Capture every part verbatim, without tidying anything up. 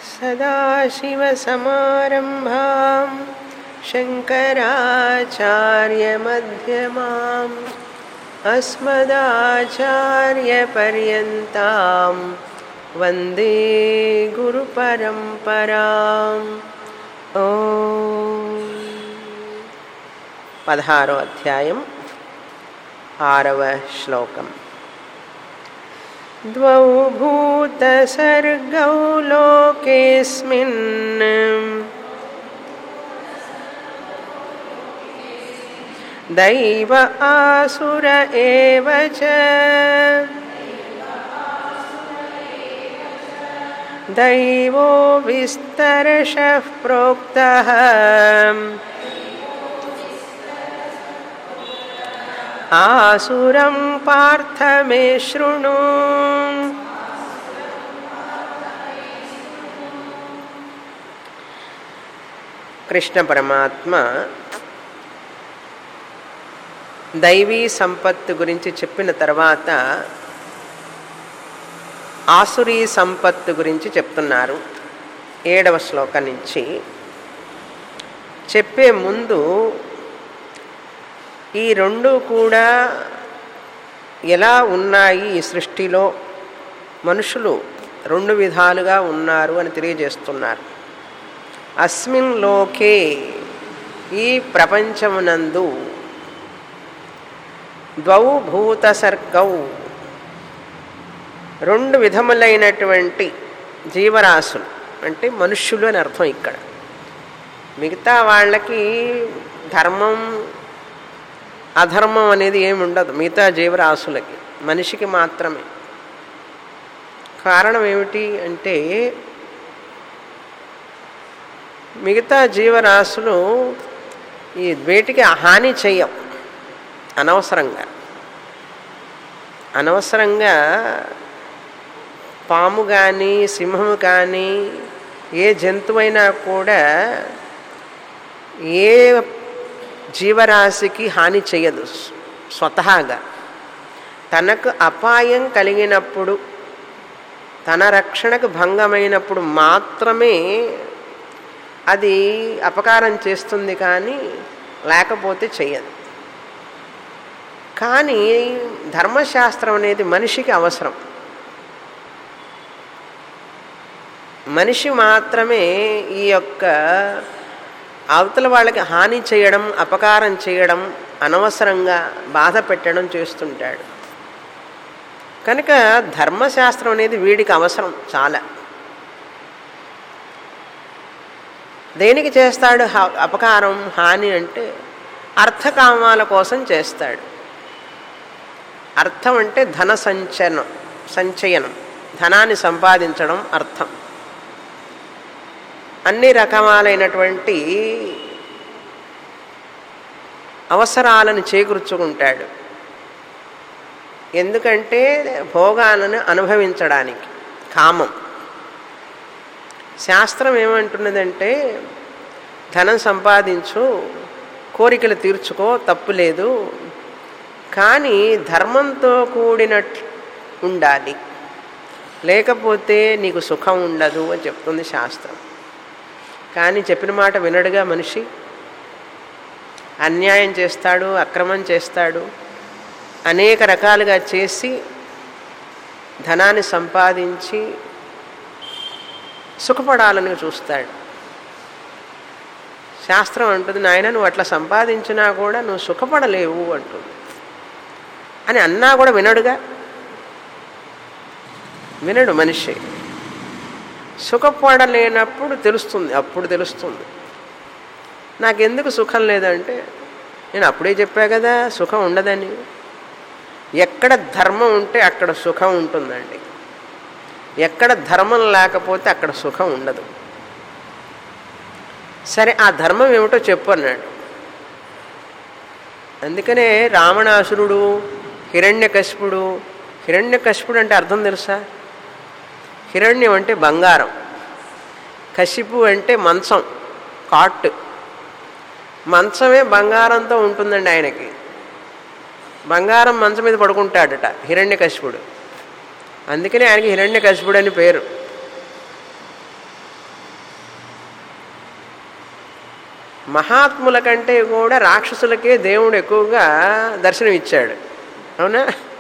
सदाशिवसमारम्भां शङ्कराचार्यमध्यमाम् अस्मदाचार्यपर्यन्तां वन्दे गुरुपरम्पराम्। ओम पदहारो अध्यायं आरव श्लोकम्। द्वौ भूतसर्गौ लोकेऽस्मिन् दैव आसुर एव च दैवो विस्तरशः प्रोक्तः आसुरं पार्थ मे शृणु। కృష్ణ పరమాత్మ దైవీ సంపత్తు గురించి చెప్పిన తర్వాత ఆసురీ సంపత్తు గురించి చెప్తున్నారు ఏడవ శ్లోకం నుంచి. చెప్పే ముందు ఈ రెండు కూడా ఎలా ఉన్నాయి ఈ సృష్టిలో, మనుషులు రెండు విధాలుగా ఉన్నారు అని తెలియజేస్తున్నారు. అస్మిన్ లోకే, ఈ ప్రపంచమునందు, ద్వౌ భూత సర్గౌ, రెండు విధములైనటువంటి జీవరాశులు అంటే మనుష్యులు అని అర్థం. ఇక్కడ మిగతా వాళ్ళకి ధర్మం అధర్మం అనేది ఏమి ఉండదు మిగతా జీవరాశులకి, మనిషికి మాత్రమే. కారణం ఏమిటి అంటే మిగతా జీవరాశులు ఈ వేటికి హాని చెయ్యం. అనవసరంగా అనవసరంగా పాము కానీ సింహము కానీ ఏ జంతువైనా కూడా ఏ జీవరాశికి హాని చేయదు. స్వతహాగా తనకు అపాయం కలిగినప్పుడు, తన రక్షణకు భంగమైనప్పుడు మాత్రమే అది అపకారం చేస్తుంది, కానీ లేకపోతే చెయ్యదు. కానీ ధర్మశాస్త్రం అనేది మనిషికి అవసరం. మనిషి మాత్రమే ఈ యొక్క అవతల వాళ్ళకి హాని చేయడం, అపకారం చేయడం, అనవసరంగా బాధ పెట్టడం చేస్తుంటాడు. కనుక ధర్మశాస్త్రం అనేది వీడికి అవసరం చాలా. దేనికి చేస్తాడు అపకారం, హాని అంటే అర్థకామాల కోసం చేస్తాడు. అర్థం అంటే ధన సంచయనం సంచయనం ధనాన్ని సంపాదించడం అర్థం. అన్ని రకములైనటువంటి అవసరాలను చేకూర్చుకుంటాడు. ఎందుకంటే భోగాలను అనుభవించడానికి, కామం. శాస్త్రం ఏమంటున్నదంటే ధనం సంపాదించు, కోరికలు తీర్చుకో, తప్పు లేదు, కానీ ధర్మంతో కూడినట్లు ఉండాలి, లేకపోతే నీకు సుఖం ఉండదు అని చెప్తుంది శాస్త్రం. కానీ చెప్పిన మాట వినడుగా మనిషి. అన్యాయం చేస్తాడు, అక్రమం చేస్తాడు, అనేక రకాలుగా చేసి ధనాన్ని సంపాదించి సుఖపడాలని చూస్తాడు. శాస్త్రం అంటుంది, నాయన నువ్వు అట్లా సంపాదించినా కూడా నువ్వు సుఖపడలేవు అంటుంది. అని అన్నా కూడా వినడుగా, వినడు మనిషి. సుఖపడలేనప్పుడు తెలుస్తుంది, అప్పుడు తెలుస్తుంది నాకెందుకు సుఖం లేదంటే, నేను అప్పుడే చెప్పా కదా సుఖం ఉండదని. ఎక్కడ ధర్మం ఉంటే అక్కడ సుఖం ఉంటుందండి, ఎక్కడ ధర్మం లేకపోతే అక్కడ సుఖం ఉండదు. సరే ఆ ధర్మం ఏమిటో చెప్పు అన్నాడు. అందుకనే రావణాసురుడు, హిరణ్యకశిపుడు. హిరణ్యకశిపుడు అంటే అర్థం తెలుసా? హిరణ్యం అంటే బంగారం, కశిపు అంటే మంచం, కాట్. మంచమే బంగారంతో ఉంటుందండి ఆయనకి. బంగారం మంచం మీద పడుకుంటాడట హిరణ్యకశిపుడు. అందుకనే ఆయనకి హిరణ్యకశిపుడు అని పేరు. మహాత్ముల కంటే కూడా రాక్షసులకే దేవుడు ఎక్కువగా దర్శనం ఇచ్చాడు. అవునా?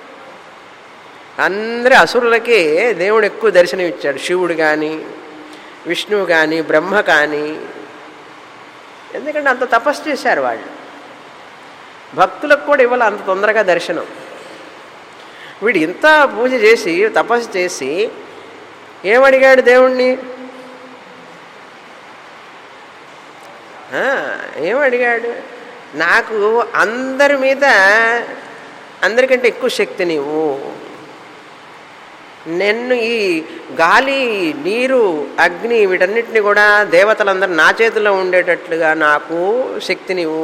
అందరి అసురులకే దేవుడు ఎక్కువ దర్శనం ఇచ్చాడు. శివుడు కానీ, విష్ణువు కానీ, బ్రహ్మ కానీ. ఎందుకంటే అంత తపస్సు చేశారు వాళ్ళు. భక్తులకు కూడా ఇవ్వాలి అంత తొందరగా దర్శనం. వీడు ఇంత పూజ చేసి తపస్సు చేసి ఏమడిగాడు దేవుణ్ణి? ఏమడిగాడు? నాకు అందరి మీద అందరికంటే ఎక్కువ శక్తి నీవు, నిన్ను ఈ గాలి, నీరు, అగ్ని వీటన్నిటిని కూడా దేవతలందరూ నా చేతిలో ఉండేటట్లుగా నాకు శక్తి నీవు,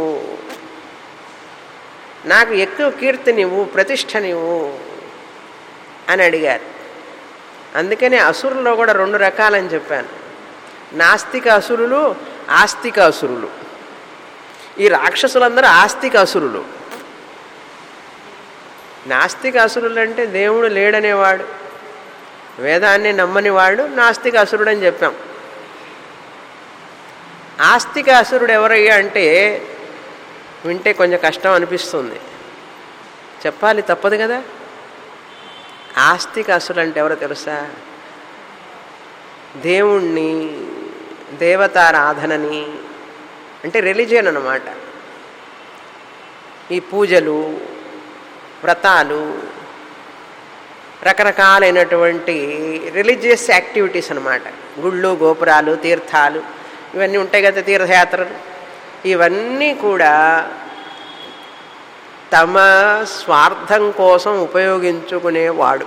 నాకు ఎక్కువ కీర్తి నీవు, ప్రతిష్ట నీవు అని అడిగారు. అందుకనే అసురుల్లో కూడా రెండు రకాలని చెప్పాను. నాస్తిక అసురులు, ఆస్తిక అసురులు. ఈ రాక్షసులందరూ ఆస్తిక అసురులు. నాస్తిక అసురులు అంటే దేవుడు లేడనేవాడు, వేదాన్ని నమ్మనివాడు నాస్తిక అసురుడు అని చెప్పాం. ఆస్తిక అసురుడు ఎవరయ్యా అంటే వింటే కొంచెం కష్టం అనిపిస్తుంది, చెప్పాలి తప్పదు కదా. ఆస్తిక అసురుడు అంటే ఎవరో తెలుసా? దేవుణ్ణి, దేవతారాధనని, అంటే రిలీజియన్ అన్నమాట. ఈ పూజలు, వ్రతాలు, రకరకాలైనటువంటి రిలీజియస్ యాక్టివిటీస్ అన్నమాట. గుళ్ళు, గోపురాలు, తీర్థాలు ఇవన్నీ ఉంటాయి కదా, తీర్థయాత్రలు. ఇవన్నీ కూడా తమ స్వార్థం కోసం ఉపయోగించుకునేవాడు.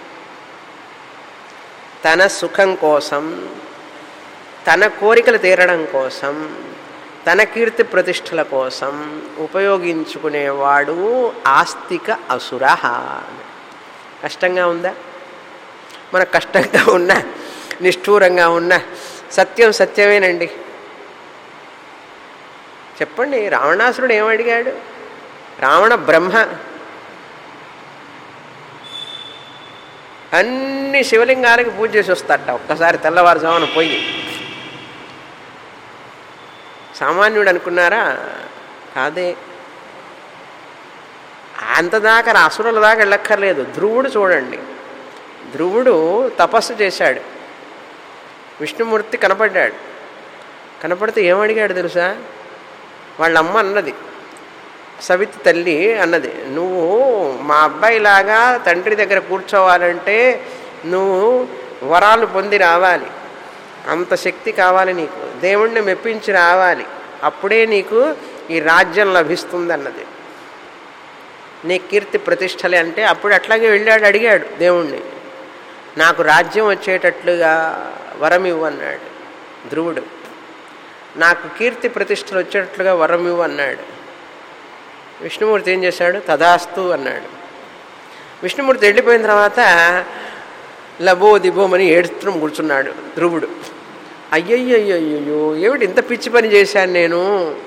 తన సుఖం కోసం, తన కోరికలు తీరడం కోసం, తన కీర్తి ప్రతిష్టల కోసం ఉపయోగించుకునేవాడు ఆస్తిక అసుర. కష్టంగా ఉందా? మనకు కష్టంగా ఉన్నా, నిష్ఠూరంగా ఉన్నా సత్యం సత్యమేనండి. చెప్పండి, రావణాసురుడు ఏమడిగాడు? రావణ బ్రహ్మ అన్ని శివలింగాలకి పూజ చేసి వస్తాట ఒక్కసారి తెల్లవారుజామున పోయి. సామాన్యుడు అనుకున్నారా? కాదే. అంతదాకా అసురుల దాకా వెళ్ళక్కర్లేదు. ధ్రువుడు చూడండి, ధ్రువుడు తపస్సు చేశాడు, విష్ణుమూర్తి కనపడ్డాడు. కనపడితే ఏమడిగాడు తెలుసా? వాళ్ళ అమ్మ అన్నది, సవితి తల్లి అన్నది, నువ్వు మా అబ్బాయిలాగా తండ్రి దగ్గర కూర్చోవాలంటే నువ్వు వరాలు పొంది రావాలి, అంత శక్తి కావాలి నీకు, దేవుణ్ణి మెప్పించి రావాలి, అప్పుడే నీకు ఈ రాజ్యం లభిస్తుంది అన్నది. నీ కీర్తి ప్రతిష్టలే అంటే అప్పుడు అట్లాగే వెళ్ళాడు, అడిగాడు దేవుణ్ణి, నాకు రాజ్యం వచ్చేటట్లుగా వరం ఇవ్వు అన్నాడు ధ్రువుడు. నాకు కీర్తి ప్రతిష్టలు వచ్చేటట్లుగా వరం ఇవ్వు అన్నాడు. విష్ణుమూర్తి ఏం చేశాడు? తదాస్తు అన్నాడు. విష్ణుమూర్తి వెళ్ళిపోయిన తర్వాత లబో దిబోమని ఏడుస్తూ కూర్చున్నాడు ధ్రువుడు. అయ్యయ్యయ్యో, ఏమిటి ఇంత పిచ్చి పని చేశాను నేను?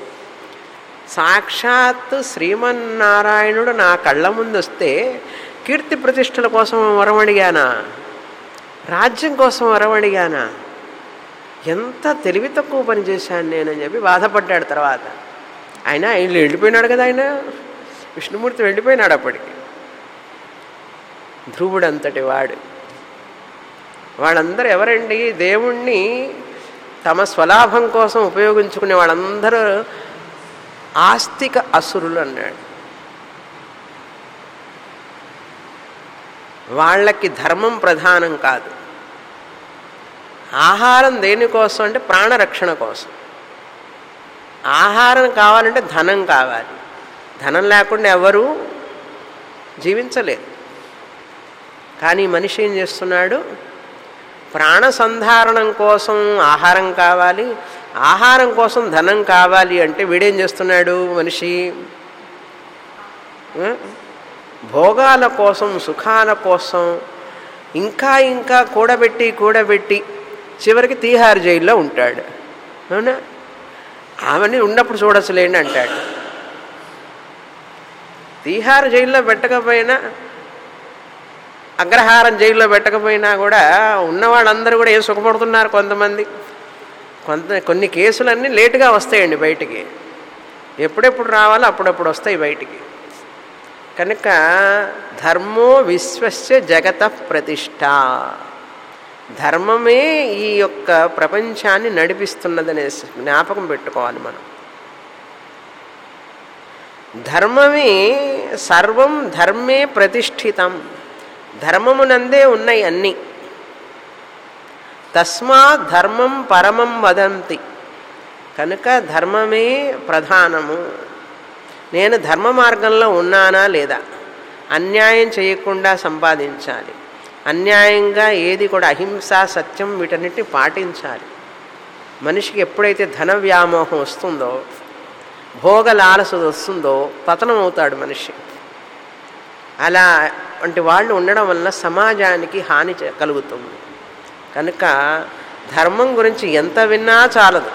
సాక్షాత్ శ్రీమన్నారాయణుడు నా కళ్ళ ముందు వస్తే కీర్తి ప్రతిష్టల కోసం వరం అడిగానా? రాజ్యం కోసం వరం అడిగానా? ఎంత తెలివి తక్కువ పని చేశాను నేనని చెప్పి బాధపడ్డాడు. తర్వాత ఆయన ఆయన వెళ్ళిపోయినాడు కదా, ఆయన విష్ణుమూర్తి వెళ్ళిపోయినాడు అప్పటికి. ధ్రువుడు అంతటి వాడు. వాళ్ళందరూ ఎవరండి? దేవుణ్ణి తమ స్వలాభం కోసం ఉపయోగించుకునే వాళ్ళందరూ ఆస్తిక అసురులు అన్నాడు. వాళ్ళకి ధర్మం ప్రధానం కాదు. ఆహారం దేనికోసం అంటే ప్రాణరక్షణ కోసం. ఆహారం కావాలంటే ధనం కావాలి, ధనం లేకుండా ఎవరు జీవించలేరు. కానీ మనిషి ఏం చేస్తున్నాడు? ప్రాణ సంధారణం కోసం ఆహారం కావాలి, ఆహారం కోసం ధనం కావాలి అంటే వీడేం చేస్తున్నాడు? మనిషి భోగాల కోసం, సుఖాల కోసం ఇంకా ఇంకా కూడబెట్టి కూడబెట్టి చివరికి తీహార్ జైల్లో ఉంటాడు. అవునా? ఆమెని ఉన్నప్పుడు చూడొచ్చులేండి అంటాడు. తీహార్ జైల్లో పెట్టకపోయినా, అగ్రహారం జైల్లో పెట్టకపోయినా కూడా ఉన్నవాళ్ళందరూ కూడా ఏం సుఖపడుతున్నారు? కొంతమంది కొంత కొన్ని కేసులన్నీ లేటుగా వస్తాయండి బయటికి. ఎప్పుడెప్పుడు రావాలో అప్పుడప్పుడు వస్తాయి బయటికి. కనుక ధర్మో విశ్వస్య జగత ప్రతిష్ట, ధర్మమే ఈ యొక్క ప్రపంచాన్ని నడిపిస్తున్నదనే జ్ఞాపకం పెట్టుకోవాలి మనం. ధర్మమే సర్వం ధర్మే ప్రతిష్ఠితం, ధర్మమునందే ఉన్నాయి అన్నీ. తస్మాత్ ధర్మం పరమం వదంతి, కనుక ధర్మమే ప్రధానము. నేను ధర్మ మార్గంలో ఉన్నానా లేదా, అన్యాయం చేయకుండా సంపాదించాలి, అన్యాయంగా ఏది కూడా అహింస సత్యం వీటన్నిటిని పాటించాలి. మనిషికి ఎప్పుడైతే ధన వ్యామోహం వస్తుందో, భోగ లాలస వస్తుందో పతనం అవుతాడు మనిషి. అలా వంటి వాళ్ళు ఉండడం వల్ల సమాజానికి హాని కలుగుతుంది. కనుక ధర్మం గురించి ఎంత విన్నా చాలదు.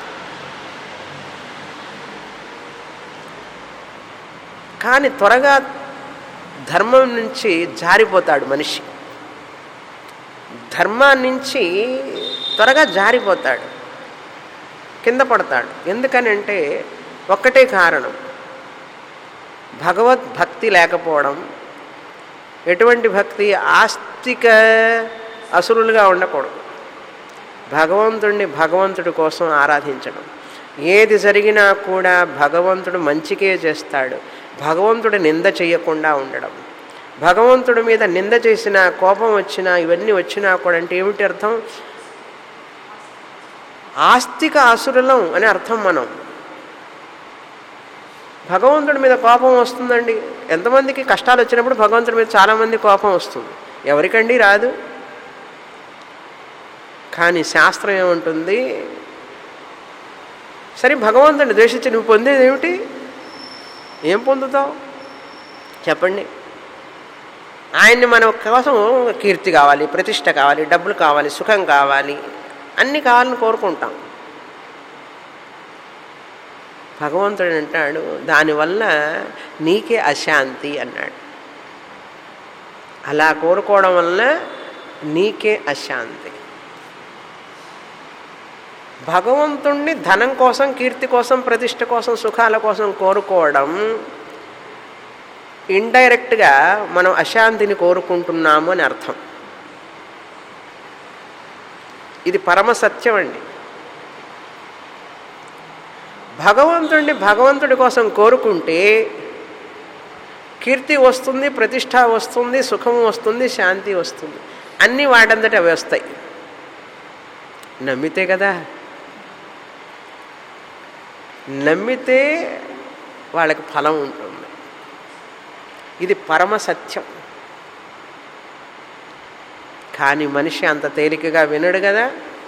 కానీ త్వరగా ధర్మం నుంచి జారిపోతాడు మనిషి, ధర్మాన్ని నుంచి త్వరగా జారిపోతాడు, కింద పడతాడు. ఎందుకని అంటే ఒక్కటే కారణం, భగవద్భక్తి లేకపోవడం. ఎటువంటి భక్తి? ఆస్తిక అసురులుగా ఉండకూడదు, భగవంతుడిని భగవంతుడి కోసం ఆరాధించడం. ఏది జరిగినా కూడా భగవంతుడు మంచికే చేస్తాడు, భగవంతుడి నింద చేయకుండా ఉండడం. భగవంతుడి మీద నింద చేసినా, కోపం వచ్చినా, ఇవన్నీ వచ్చినా కూడా అంటే ఏమిటి అర్థం? ఆస్తిక అసురులం అని అర్థం. మనం భగవంతుడి మీద కోపం వస్తుందండి. ఎంతమందికి కష్టాలు వచ్చినప్పుడు భగవంతుడి మీద చాలామంది కోపం వస్తుంది, ఎవరికండి రాదు? కానీ శాస్త్రం ఏముంటుంది? సరే, భగవంతుడిని ద్వేషించి నువ్వు పొందేది ఏమిటి? ఏం పొందుతావు చెప్పండి? ఆయన్ని మన కోసం కీర్తి కావాలి, ప్రతిష్ట కావాలి, డబ్బులు కావాలి, సుఖం కావాలి, అన్నీ కావాలని కోరుకుంటాం. భగవంతుడు అంటాడు దానివల్ల నీకే అశాంతి అన్నాడు. అలా కోరుకోవడం వల్ల నీకే అశాంతి. భగవంతుణ్ణి ధనం కోసం, కీర్తి కోసం, ప్రతిష్ట కోసం, సుఖాల కోసం కోరుకోవడం ఇండైరెక్ట్గా మనం అశాంతిని కోరుకుంటున్నాము అని అర్థం. ఇది పరమ సత్యం అండి. భగవంతుడిని భగవంతుడి కోసం కోరుకుంటే కీర్తి వస్తుంది, ప్రతిష్ట వస్తుంది, సుఖం వస్తుంది, శాంతి వస్తుంది, అన్నీ వాటంతట అవి వస్తాయి. నమ్మితే కదా, నమ్మితే వాళ్ళకి ఫలం ఉంటుంది. ఇది పరమ సత్యం. కానీ మనిషి అంత తేలికగా వినడు కదా.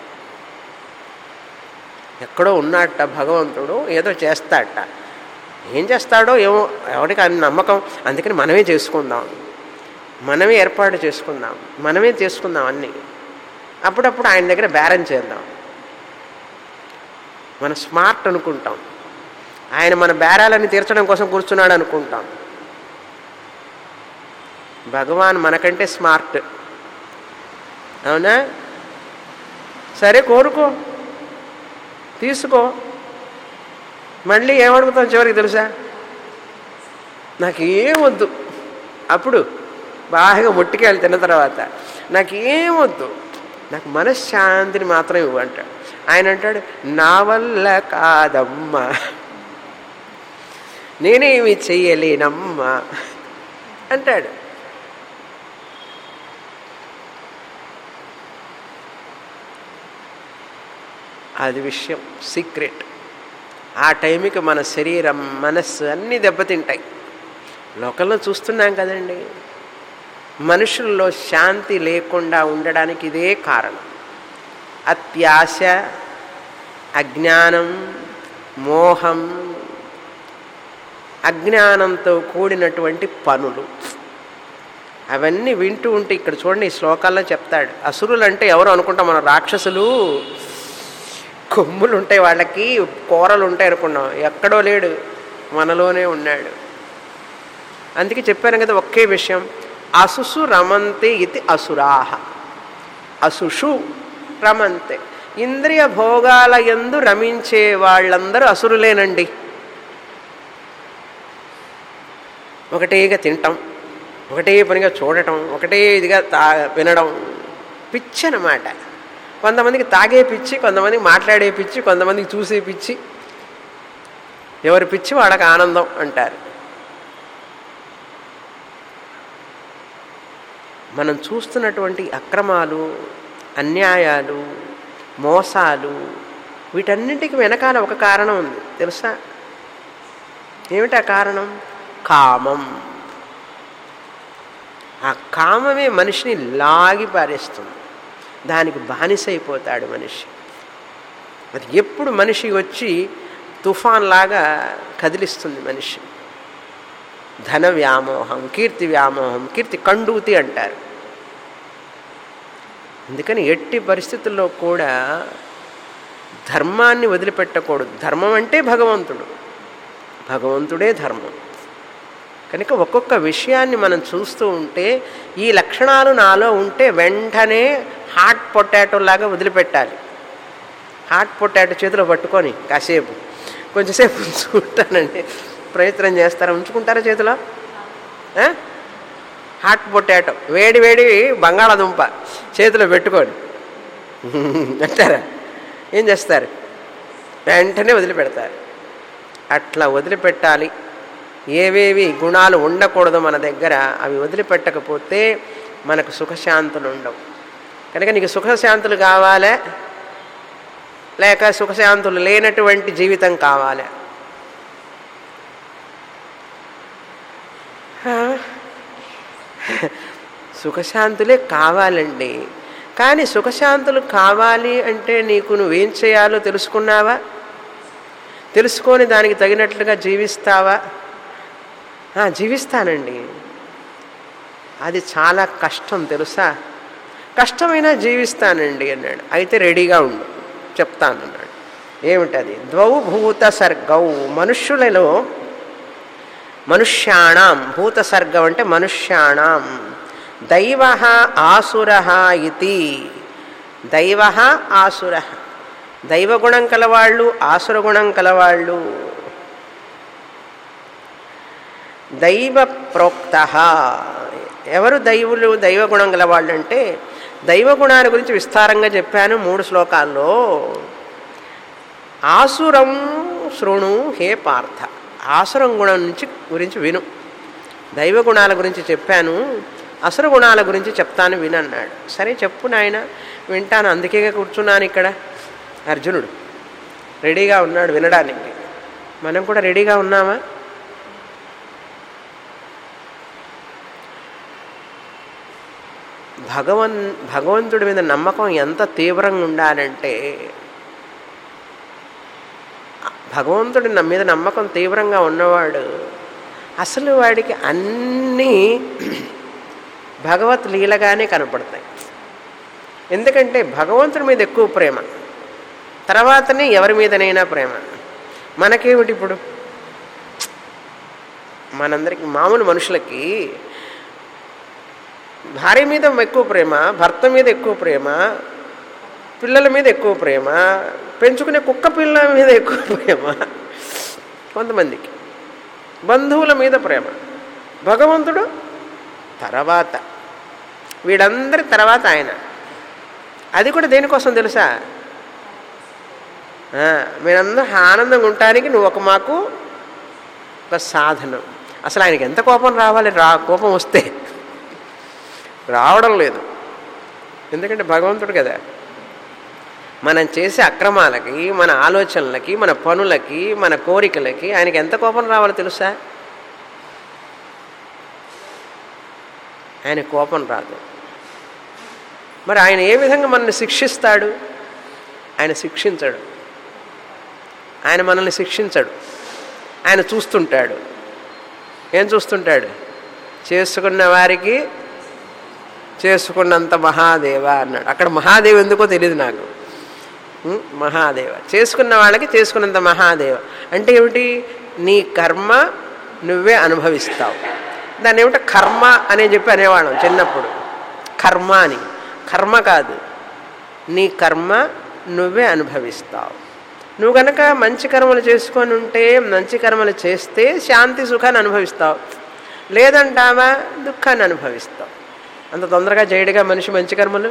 ఎక్కడో ఉన్నట్ట భగవంతుడు ఏదో చేస్తాడట, ఏం చేస్తాడో ఏమో ఎవరికి అని నమ్మకం. అందుకని మనమే చేసుకుందాం, మనమే ఏర్పాటు చేసుకుందాం, మనమే చేసుకుందాం అన్నీ. అప్పుడప్పుడు ఆయన దగ్గర బేరం చేద్దాం. మనం స్మార్ట్ అనుకుంటాం, ఆయన మన బేరాలన్నీ తీర్చడం కోసం కూర్చున్నాడు అనుకుంటాం. భగవాన్ మనకంటే స్మార్ట్. అవునా? సరే, కోరుకో, తీసుకో. మళ్ళీ ఏమడుగుతాం చివరికి తెలుసా? నాకేం వద్దు. అప్పుడు బాగా మొట్టికాయలు తిన్న తర్వాత నాకేం వద్దు, నాకు మనశ్శాంతిని మాత్రం ఇవ్వు అంటాడు. ఆయన అంటాడు నా వల్ల కాదమ్మా, నేనేమి చెయ్యలేనమ్మా అంటాడు. అది విషయం, సీక్రెట్. ఆ టైంకి మన శరీరం, మనస్సు అన్నీ దెబ్బతింటాయి. లోకంలో చూస్తున్నాం కదండి, మనుషుల్లో శాంతి లేకుండా ఉండడానికి ఇదే కారణం. అత్యాశ, అజ్ఞానం, మోహం, అజ్ఞానంతో కూడినటువంటి పనులు, అవన్నీ వింటూ ఉంటే ఇక్కడ చూడండి, ఈ శ్లోకాల్లో చెప్తాడు. అసురులు అంటే ఎవరు అనుకుంటాం మనం? రాక్షసులు, కొమ్ములు ఉంటాయి, వాళ్ళకి కూరలు ఉంటాయి అనుకున్నాం. ఎక్కడో లేడు, మనలోనే ఉన్నాడు. అందుకే చెప్పాను కదా ఒకే విషయం, అసుసు రమంతే ఇది అసురాహ. అసుషు రమంతే, ఇంద్రియ భోగాల యందు రమించే వాళ్ళందరూ అసురులేనండి. ఒకటేగా తింటాం, ఒకటే పనిగా చూడటం, ఒకటే ఇదిగా తా వినడం, పిచ్చి అన్నమాట. కొంతమందికి తాగే పిచ్చి, కొంతమందికి మాట్లాడే పిచ్చి, కొంతమందికి చూసే పిచ్చి. ఎవరి పిచ్చి వాళ్ళకి ఆనందం అంటారు. మనం చూస్తున్నటువంటి అక్రమాలు, అన్యాయాలు, మోసాలు, వీటన్నింటికి వెనకాల ఒక కారణం ఉంది తెలుసా? ఏమిటి ఆ కారణం? కామం. ఆ కామమే మనిషిని లాగి పారేస్తుంది, దానికి బానిసైపోతాడు మనిషి. అది ఎప్పుడు మనిషి వచ్చి తుఫాన్ లాగా కదిలిస్తుంది మనిషి. ధన వ్యామోహం, కీర్తి వ్యామోహం, కీర్తి కండూతి అంటారు. అందుకని ఎట్టి పరిస్థితుల్లో కూడా ధర్మాన్ని వదిలిపెట్టకూడదు. ధర్మం అంటే భగవంతుడు, భగవంతుడే ధర్మం. కనుక ఒక్కొక్క విషయాన్ని మనం చూస్తూ ఉంటే ఈ లక్షణాలు నాలో ఉంటే వెంటనే హాట్ పొటాటో లాగా వదిలిపెట్టాలి. హాట్ పొటాటో చేతిలో పట్టుకొని కాసేపు కొంచెంసేపు ఉంచుకుంటానండి. ప్రయత్నం చేస్తారా? ఉంచుకుంటారా చేతిలో? హాట్ పొటాటో, వేడి వేడి బంగాళాదుంప చేతిలో పెట్టుకొని అంటారా? ఏం చేస్తారు? వెంటనే వదిలిపెడతారు. అట్లా వదిలిపెట్టాలి. ఏవేవి గుణాలు ఉండకూడదు మన దగ్గర అవి వదిలిపెట్టకపోతే మనకు సుఖశాంతులు ఉండవు. కనుక నీకు సుఖశాంతులు కావాలా, లేక సుఖశాంతులు లేనటువంటి జీవితం కావాలా? సుఖశాంతులే కావాలండి. కానీ సుఖశాంతులు కావాలి అంటే నీకు నువ్వేం చేయాలో తెలుసుకున్నావా? తెలుసుకొని దానికి తగినట్లుగా జీవిస్తావా? జీవిస్తానండి, అది చాలా కష్టం తెలుసా? కష్టమైనా జీవిస్తానండి అన్నాడు. అయితే రెడీగా ఉండు, చెప్తాను అన్నాడు. ఏమిటది? ద్వౌ భూత సర్గౌ, మనుష్యులలో మనుష్యాణం, భూత సర్గం అంటే మనుష్యాణం, దైవ ఆసుర ఇతి. దైవ ఆసుర, దైవగుణం కలవాళ్ళు, ఆసుర గుణం కలవాళ్ళు. దైవ ప్రోక్త, ఎవరు దైవులు, దైవగుణం గలవాళ్ళు అంటే దైవగుణాల గురించి విస్తారంగా చెప్పాను మూడు శ్లోకాల్లో. ఆసురం శృణు హే పార్థ, ఆసురం గుణం నుంచి గురించి విను. దైవగుణాల గురించి చెప్పాను, అసుర గుణాల గురించి చెప్తాను వినన్నాడు. సరే చెప్పు నాయన, వింటాను, అందుకే కూర్చున్నాను ఇక్కడ. అర్జునుడు రెడీగా ఉన్నాడు వినడానికి. మనం కూడా రెడీగా ఉన్నామా? భగవన్ భగవంతుడి మీద నమ్మకం ఎంత తీవ్రంగా ఉండాలంటే, భగవంతుడి మీద నమ్మకం తీవ్రంగా ఉన్నవాడు అసలు వాడికి అన్నీ భగవత్ లీలగానే కనపడతాయి. ఎందుకంటే భగవంతుడి మీద ఎక్కువ ప్రేమ, తర్వాతనే ఎవరి మీదనైనా ప్రేమ. మనకేమిటి ఇప్పుడు? మనందరికీ మామూలు మనుషులకి భార్య మీద ఎక్కువ ప్రేమ, భర్త మీద ఎక్కువ ప్రేమ, పిల్లల మీద ఎక్కువ ప్రేమ, పెంచుకునే కుక్క పిల్లల మీద ఎక్కువ ప్రేమ, కొంతమందికి బంధువుల మీద ప్రేమ. భగవంతుడు తర్వాత, వీడందరి తర్వాత ఆయన. అది కూడా దేనికోసం తెలుసా? మీరందరూ ఆనందంగా ఉండటానికి నువ్వు ఒక మాకు ఒక సాధనం. అసలు ఆయనకి ఎంత కోపం రావాలి? రా కోపం వస్తే రావడం లేదు. ఎందుకంటే భగవంతుడు కదా. మనం చేసే అక్రమాలకి, మన ఆలోచనలకి, మన పనులకి, మన కోరికలకి ఆయనకి ఎంత కోపం రావాలో తెలుసా? ఆయన కోపం రాదు. మరి ఆయన ఏ విధంగా మనల్ని శిక్షిస్తాడు? ఆయన శిక్షించడు. ఆయన మనల్ని శిక్షించడు. ఆయన చూస్తుంటాడు. ఏం చూస్తుంటాడు? చేసుకున్న వారికి చేసుకున్నంత మహాదేవ అన్నాడు. అక్కడ మహాదేవ ఎందుకో తెలియదు నాకు. మహాదేవ, చేసుకున్న వాళ్ళకి చేసుకున్నంత మహాదేవ అంటే ఏమిటి? నీ కర్మ నువ్వే అనుభవిస్తావు. దాన్ని ఏమిటో కర్మ అనే చెప్పి అనేవాళ్ళం చిన్నప్పుడు. కర్మ అని, కర్మ కాదు, నీ కర్మ నువ్వే అనుభవిస్తావు. నువ్వు కనుక మంచి కర్మలు చేసుకొని ఉంటే, మంచి కర్మలు చేస్తే శాంతి సుఖాన్ని అనుభవిస్తావు. లేదంటావా దుఃఖాన్ని అనుభవిస్తావు. అంత తొందరగా చేయడుగా మనిషి మంచి కర్మలు.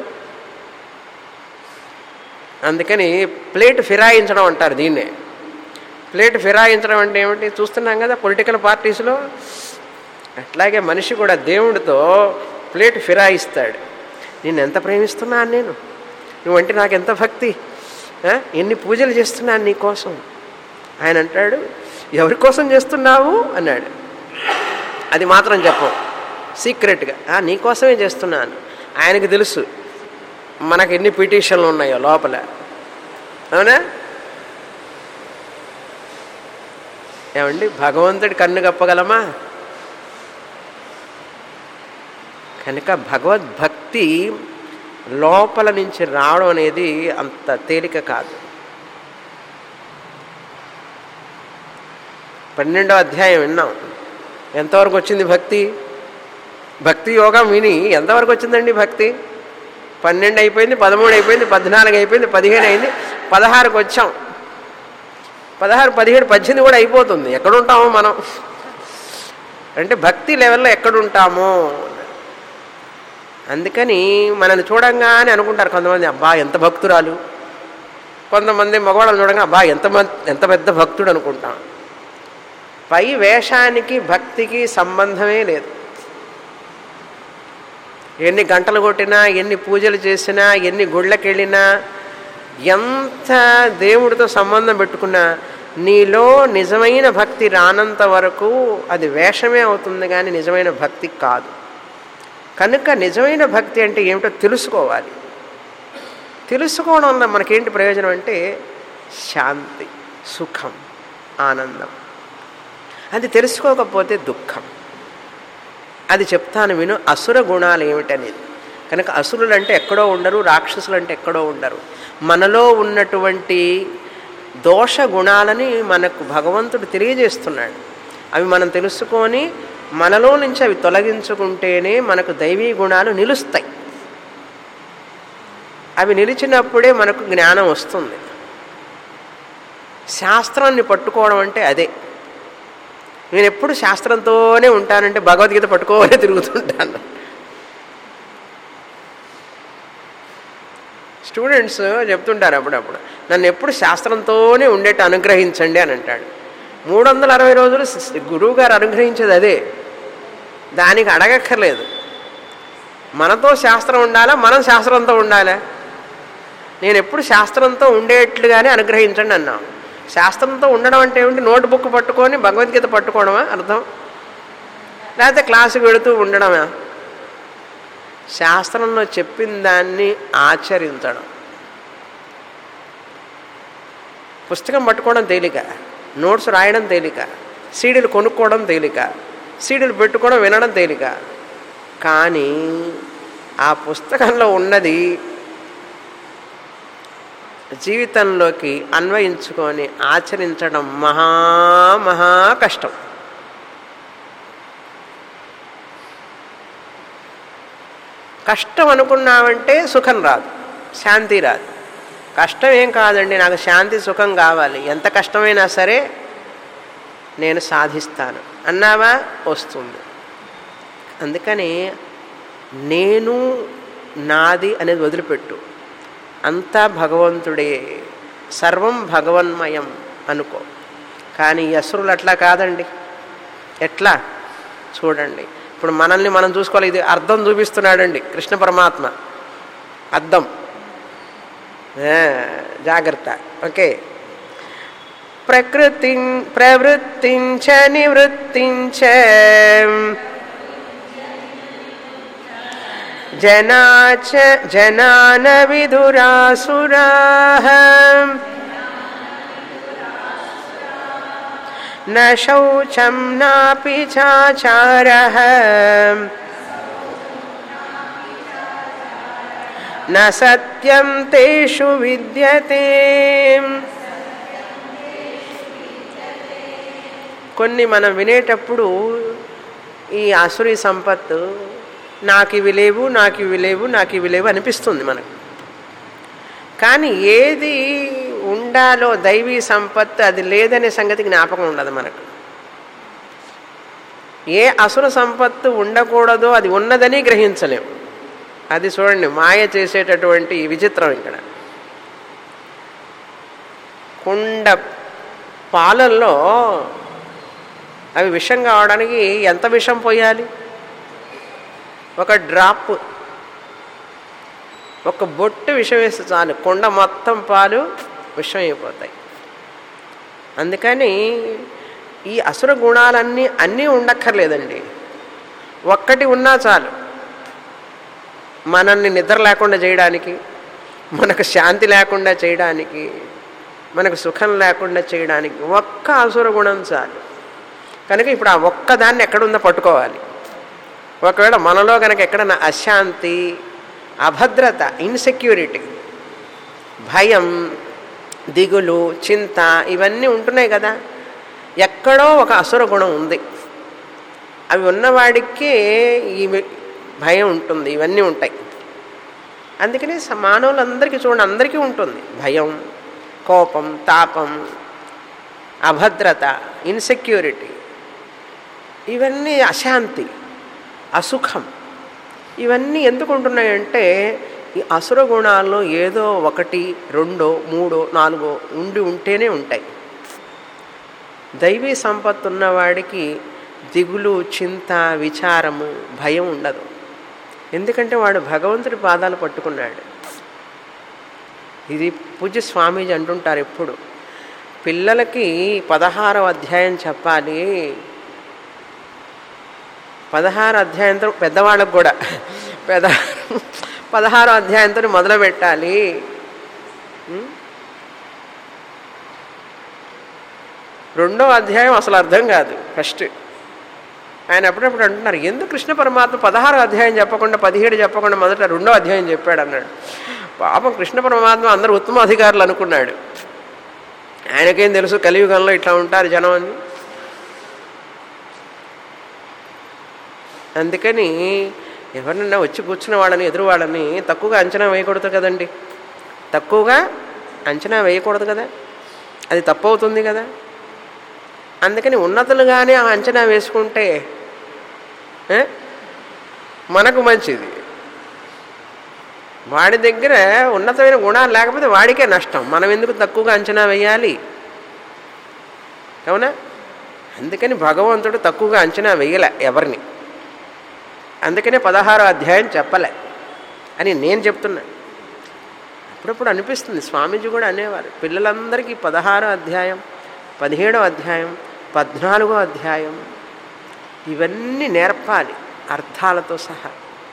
అందుకని ప్లేట్ ఫిరాయించడం అంటారు దీన్నే. ప్లేట్ ఫిరాయించడం అంటే ఏమిటి చూస్తున్నాం కదా పొలిటికల్ పార్టీస్లో. అట్లాగే మనిషి కూడా దేవుడితో ప్లేట్ ఫిరాయిస్తాడు. నేను ఎంత ప్రేమిస్తున్నాను, నేను నువ్వంటే నాకు ఎంత భక్తి, ఎన్ని పూజలు చేస్తున్నాను నీ కోసం. ఆయన అంటాడు ఎవరి కోసం చేస్తున్నావు అన్నాడు. అది మాత్రం చెప్పం, సీక్రెట్గా నీ కోసమే చేస్తున్నాను. ఆయనకు తెలుసు మనకు ఎన్ని పిటిషన్లు ఉన్నాయో లోపల. అవునా? ఏమండి భగవంతుడి కన్ను కప్పగలమా? కనుక భగవద్భక్తి లోపల నుంచి రావడం అనేది అంత తేలిక కాదు. పన్నెండో అధ్యాయం విన్నాం. ఎంతవరకు వచ్చింది భక్తి? భక్తి యోగం విని ఎంతవరకు వచ్చిందండి భక్తి? పన్నెండు అయిపోయింది, పదమూడు అయిపోయింది, పద్నాలుగు అయిపోయింది, పదిహేను అయింది, పదహారుకి వచ్చాం. పదహారు పదిహేడు పద్దెనిమిది కూడా అయిపోతుంది. ఎక్కడుంటామో మనం అంటే భక్తి లెవెల్లో ఎక్కడుంటామో. అందుకని మనల్ని చూడంగానే అనుకుంటారు కొంతమంది అబ్బా ఎంత భక్తురాలు, కొంతమంది మగవాళ్ళని చూడంగా అబ్బా ఎంత ఎంత పెద్ద భక్తుడు అనుకుంటాం. పై వేషానికి భక్తికి సంబంధమే లేదు. ఎన్ని గంటలు కొట్టినా, ఎన్ని పూజలు చేసినా, ఎన్ని గుళ్ళకి వెళ్ళినా, ఎంత దేవుడితో సంబంధం పెట్టుకున్నా నీలో నిజమైన భక్తి రానంత వరకు అది వేషమే అవుతుంది కానీ నిజమైన భక్తి కాదు. కనుక నిజమైన భక్తి అంటే ఏమిటో తెలుసుకోవాలి. తెలుసుకోవడం వల్ల మనకేంటి ప్రయోజనం అంటే శాంతి, సుఖం, ఆనందం. అది తెలుసుకోకపోతే దుఃఖం. అది చెప్తాను విను. అసుర గుణాలు ఏమిటనేది. కనుక అసురులు అంటే ఎక్కడో ఉండరు, రాక్షసులు అంటే ఎక్కడో ఉండరు. మనలో ఉన్నటువంటి దోష గుణాలని మనకు భగవంతుడు తెలియజేస్తున్నాడు. అవి మనం తెలుసుకొని మనలో నుంచి అవి తొలగించుకుంటేనే మనకు దైవీ గుణాలు నిలుస్తాయి. అవి నిలిచినప్పుడే మనకు జ్ఞానం వస్తుంది. శాస్త్రాన్ని పట్టుకోవడం అంటే అదే. నేను ఎప్పుడు శాస్త్రంతోనే ఉంటానంటే భగవద్గీత పట్టుకోనే తిరుగుతుంటాను. స్టూడెంట్స్ చెప్తుంటారు అప్పుడప్పుడు నన్ను ఎప్పుడు శాస్త్రంతోనే ఉండేట్టు అనుగ్రహించండి అని అంటాడు. మూడు వందల అరవై రోజులు గురువు గారు అనుగ్రహించేది అదే. దానికి అడగక్కర్లేదు. మనతో శాస్త్రం ఉండాలా, మనం శాస్త్రంతో ఉండాలా? నేను ఎప్పుడు శాస్త్రంతో ఉండేట్లుగానే అనుగ్రహించండి అన్నాం. శాస్త్రంతో ఉండడం అంటే ఏమిటి? నోట్ బుక్ పట్టుకొని భగవద్గీత పట్టుకోవడమా అర్థం? లేకపోతే క్లాసుకు వెళుతూ ఉండడమా? శాస్త్రంలో చెప్పిన దాన్ని ఆచరించడం. పుస్తకం పట్టుకోవడం తేలిక, నోట్స్ రాయడం తేలిక, సీడీలు కొనుక్కోవడం తేలిక, సీడీలు పెట్టుకోవడం వినడం తేలిక. కానీ ఆ పుస్తకంలో ఉన్నది జీవితంలోకి అన్వయించుకొని ఆచరించడం మహా మహా కష్టం. కష్టం అనుకున్నామంటే సుఖం రాదు, శాంతి రాదు. కష్టం ఏం కాదండి, నాకు శాంతి సుఖం కావాలి, ఎంత కష్టమైనా సరే నేను సాధిస్తాను అన్నావా వస్తుంది. అందుకని నేను నాది అనేది వదిలిపెట్టు. అంతా భగవంతుడే, సర్వం భగవన్మయం అనుకో. కానీ ఈ అసురులు అట్లా కాదండి. ఎట్లా చూడండి, ఇప్పుడు మనల్ని మనం చూసుకోవాలి. ఇది అర్థం చూపిస్తున్నాడండి కృష్ణ పరమాత్మ. అర్థం జాగ్రత్త. ఓకే. ప్రకృతి ప్రవృత్తించ నివృత్తించ జనాచ జనాన విదురాసురాః న శౌచం నాపి చాచారః న సత్యం తేషు విద్యతే. కొన్ని మనం వినేటప్పుడు ఈ ఆసురీ సంపత్తు నాకు ఇవి లేవు, నాకు ఇవి లేవు, నాకు ఇవి లేవు అనిపిస్తుంది మనకు. కానీ ఏది ఉండాలో దైవీ సంపత్తు అది లేదనే సంగతి జ్ఞాపకం ఉండదు మనకు. ఏ అసుర సంపత్తు ఉండకూడదో అది ఉన్నదని గ్రహించలేం. అది చూడండి మాయ చేసేటటువంటి విచిత్రం. ఇక్కడ కుండ పాలల్లో అవి విషం కావడానికి ఎంత విషం పోయాలి? ఒక డ్రాప్, ఒక బొట్టు విషం వేస్తే చాలు కుండ మొత్తం పాలు విషం అయిపోతాయి. అందుకని ఈ అసుర గుణాలన్నీ అన్నీ ఉండక్కర్లేదండి, ఒక్కటి ఉన్నా చాలు మనల్ని నిద్ర లేకుండా చేయడానికి, మనకు శాంతి లేకుండా చేయడానికి, మనకు సుఖం లేకుండా చేయడానికి ఒక్క అసుర గుణం చాలు. కనుక ఇప్పుడు ఆ ఒక్కదాన్ని ఎక్కడుందో పట్టుకోవాలి. ఒకవేళ మనలో కనుక ఎక్కడన్నా అశాంతి, అభద్రత, ఇన్సెక్యూరిటీ, భయం, దిగులు, చింత ఇవన్నీ ఉంటున్నాయి కదా, ఎక్కడో ఒక అసుర గుణం ఉంది. అవి ఉన్నవాడికి ఈ భయం ఉంటుంది, ఇవన్నీ ఉంటాయి. అందుకని మానవులందరికీ చూడండి, అందరికీ ఉంటుంది భయం, కోపం, తాపం, అభద్రత, ఇన్సెక్యూరిటీ, ఇవన్నీ అశాంతి, అసుఖం. ఇవన్నీ ఎందుకు ఉంటున్నాయంటే ఈ అసుర గుణాల్లో ఏదో ఒకటి, రెండో, మూడో, నాలుగో ఉండి ఉంటేనే ఉంటాయి. దైవీ సంపత్తు ఉన్నవాడికి దిగులు, చింత, విచారము, భయం ఉండదు. ఎందుకంటే వాడు భగవంతుడి పాదాలు పట్టుకున్నాడు. ఇది పూజ్య స్వామీజీ అంటుంటారు ఎప్పుడు, పిల్లలకి పదహారవ అధ్యాయం చెప్పాలి, పదహారు అధ్యాయంతో పెద్దవాళ్ళకు కూడా పెద్ద పదహారో అధ్యాయంతో మొదలు పెట్టాలి. రెండో అధ్యాయం అసలు అర్థం కాదు ఫస్ట్. ఆయన అప్పుడప్పుడు అంటున్నారు, ఎందుకు కృష్ణ పరమాత్మ పదహారో అధ్యాయం చెప్పకుండా పదిహేడు చెప్పకుండా మొదట రెండో అధ్యాయం చెప్పాడు అన్నాడు. పాపం కృష్ణ పరమాత్మ అందరూ ఉత్తమ అధికారులు అనుకున్నాడు. ఆయనకేం తెలుసు కలియుగంలో ఇట్లా ఉంటారు జనం అని. అందుకని ఎవరినైనా వచ్చి కూర్చున్న వాళ్ళని, ఎదురు వాళ్ళని తక్కువగా అంచనా వేయకూడదు కదండి. తక్కువగా అంచనా వేయకూడదు కదా, అది తప్పు అవుతుంది కదా. అందుకని ఉన్నతులుగానే ఆ అంచనా వేసుకుంటే మనకు మంచిది. వాడి దగ్గర ఉన్నతమైన గుణాలు లేకపోతే వాడికే నష్టం, మనం ఎందుకు తక్కువగా అంచనా వేయాలి, అవునా? అందుకని భగవంతుడు తక్కువగా అంచనా వేయలే ఎవరిని. అందుకనే పదహారో అధ్యాయం చెప్పలే అని నేను చెప్తున్నా. అప్పుడప్పుడు అనిపిస్తుంది, స్వామీజీ కూడా అనేవారు, పిల్లలందరికీ పదహారో అధ్యాయం, పదిహేడో అధ్యాయం, పద్నాలుగో అధ్యాయం ఇవన్నీ నేర్పాలి అర్థాలతో సహా.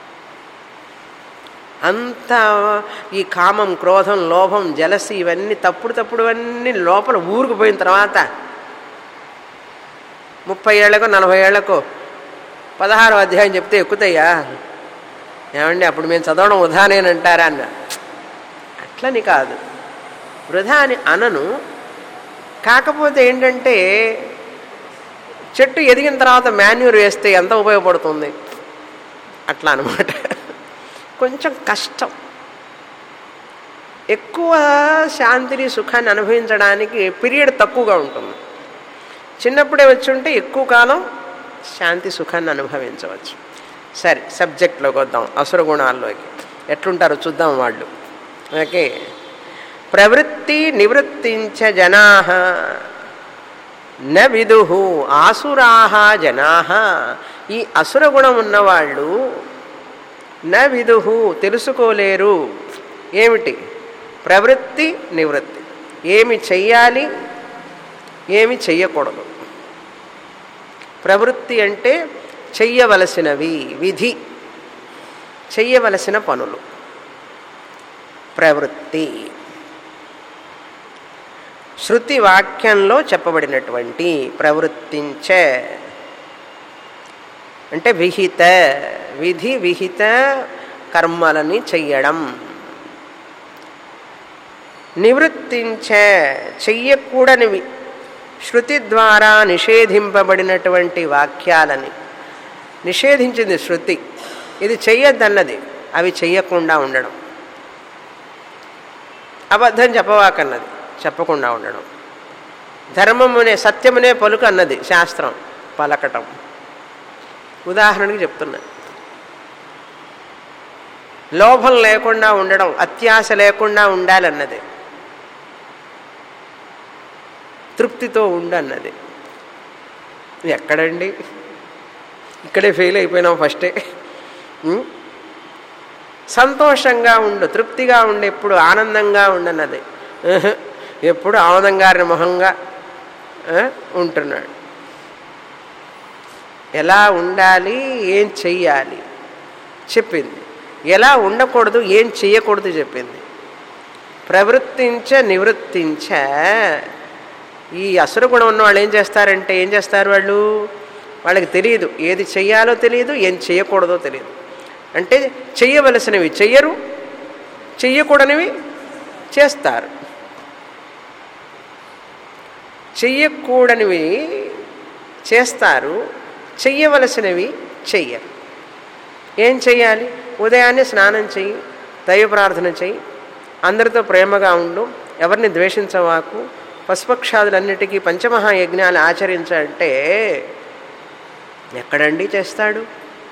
అంత ఈ కామం, క్రోధం, లోభం, జలసి ఇవన్నీ తప్పుడు తప్పుడు అన్నీ లోపల ఊరుకుపోయిన తర్వాత ముప్పై ఏళ్ళకో నలభై ఏళ్ళకో పదహారో అధ్యాయం చెప్తే ఎక్కుతాయా ఏమండి? అప్పుడు మేము చదవడం వృధానేనంటారా అన్న. అట్లని కాదు, వృధా అని అనను. కాకపోతే ఏంటంటే చెట్టు ఎదిగిన తర్వాత మాన్యూర్ వేస్తే ఎంత ఉపయోగపడుతుంది అట్లా అనమాట. కొంచెం కష్టం. ఎక్కువ శాంతిని, సుఖాన్ని అనుభవించడానికి పీరియడ్ తక్కువగా ఉంటుంది. చిన్నప్పుడే వచ్చి ఉంటే ఎక్కువ కాలం శాంతి, సుఖాన్ని అనుభవించవచ్చు. సరే, సబ్జెక్ట్లోకి వద్దాం, అసుర గుణాల్లోకి. ఎట్లుంటారో చూద్దాం వాళ్ళు. ఓకే, ప్రవృత్తి నివృత్తించ జనాః న విదుః ఆసురాః జనాః. ఈ అసుర గుణం ఉన్నవాళ్ళు న విదుః తెలుసుకోలేరు. ఏమిటి? ప్రవృత్తి నివృత్తి, ఏమి చెయ్యాలి, ఏమి చెయ్యకూడదు. ప్రవృత్తి అంటే చెయ్యవలసినవి, విధి, చెయ్యవలసిన పనులు. ప్రవృత్తి శృతి వాక్యంలో చెప్పబడినటువంటి ప్రవృత్తించ అంటే విహిత, విధి విహిత కర్మలని చెయ్యడం. నివృత్తించ చెయ్యకూడనివి, శృతి ద్వారా నిషేధింపబడినటువంటి వాక్యాలని. నిషేధించింది శృతి, ఇది చెయ్యొద్దన్నది, అవి చెయ్యకుండా ఉండడం. అబద్ధం చెప్పవాకన్నది, చెప్పకుండా ఉండడం. ధర్మమునే సత్యమునే పలుకు అన్నది శాస్త్రం, పలకటం. ఉదాహరణకి చెప్తున్నా. లోభం లేకుండా ఉండడం, అత్యాశ లేకుండా ఉండాలన్నది. తృప్తితో ఉండన్నది. ఎక్కడండి? ఇక్కడే ఫెయిల్ అయిపోయినాం ఫస్టే. సంతోషంగా ఉండు, తృప్తిగా ఉండు, ఎప్పుడు ఆనందంగా ఉండన్నది. ఎప్పుడు ఆనందంగారి మొహంగా ఉంటున్నాడు. ఎలా ఉండాలి, ఏం చెయ్యాలి చెప్పింది. ఎలా ఉండకూడదు, ఏం చెయ్యకూడదు చెప్పింది. ప్రవృత్తించ నివృత్తించ. ఈ అసురగుణం ఉన్న వాళ్ళు ఏం చేస్తారంటే, ఏం చేస్తారు వాళ్ళు? వాళ్ళకి తెలియదు, ఏది చెయ్యాలో తెలియదు, ఏం చెయ్యకూడదో తెలియదు. అంటే చెయ్యవలసినవి చెయ్యరు, చెయ్యకూడనివి చేస్తారు. చెయ్యకూడనివి చేస్తారు, చెయ్యవలసినవి చెయ్యరు. ఏం చెయ్యాలి? ఉదయాన్నే స్నానం చెయ్యి, దైవ ప్రార్థన చెయ్యి, అందరితో ప్రేమగా ఉండు, ఎవరిని ద్వేషించవాకు, పశుపక్షాదులన్నిటికీ పంచమహాయజ్ఞాలు ఆచరించాలంటే ఎక్కడండి చేస్తాడు?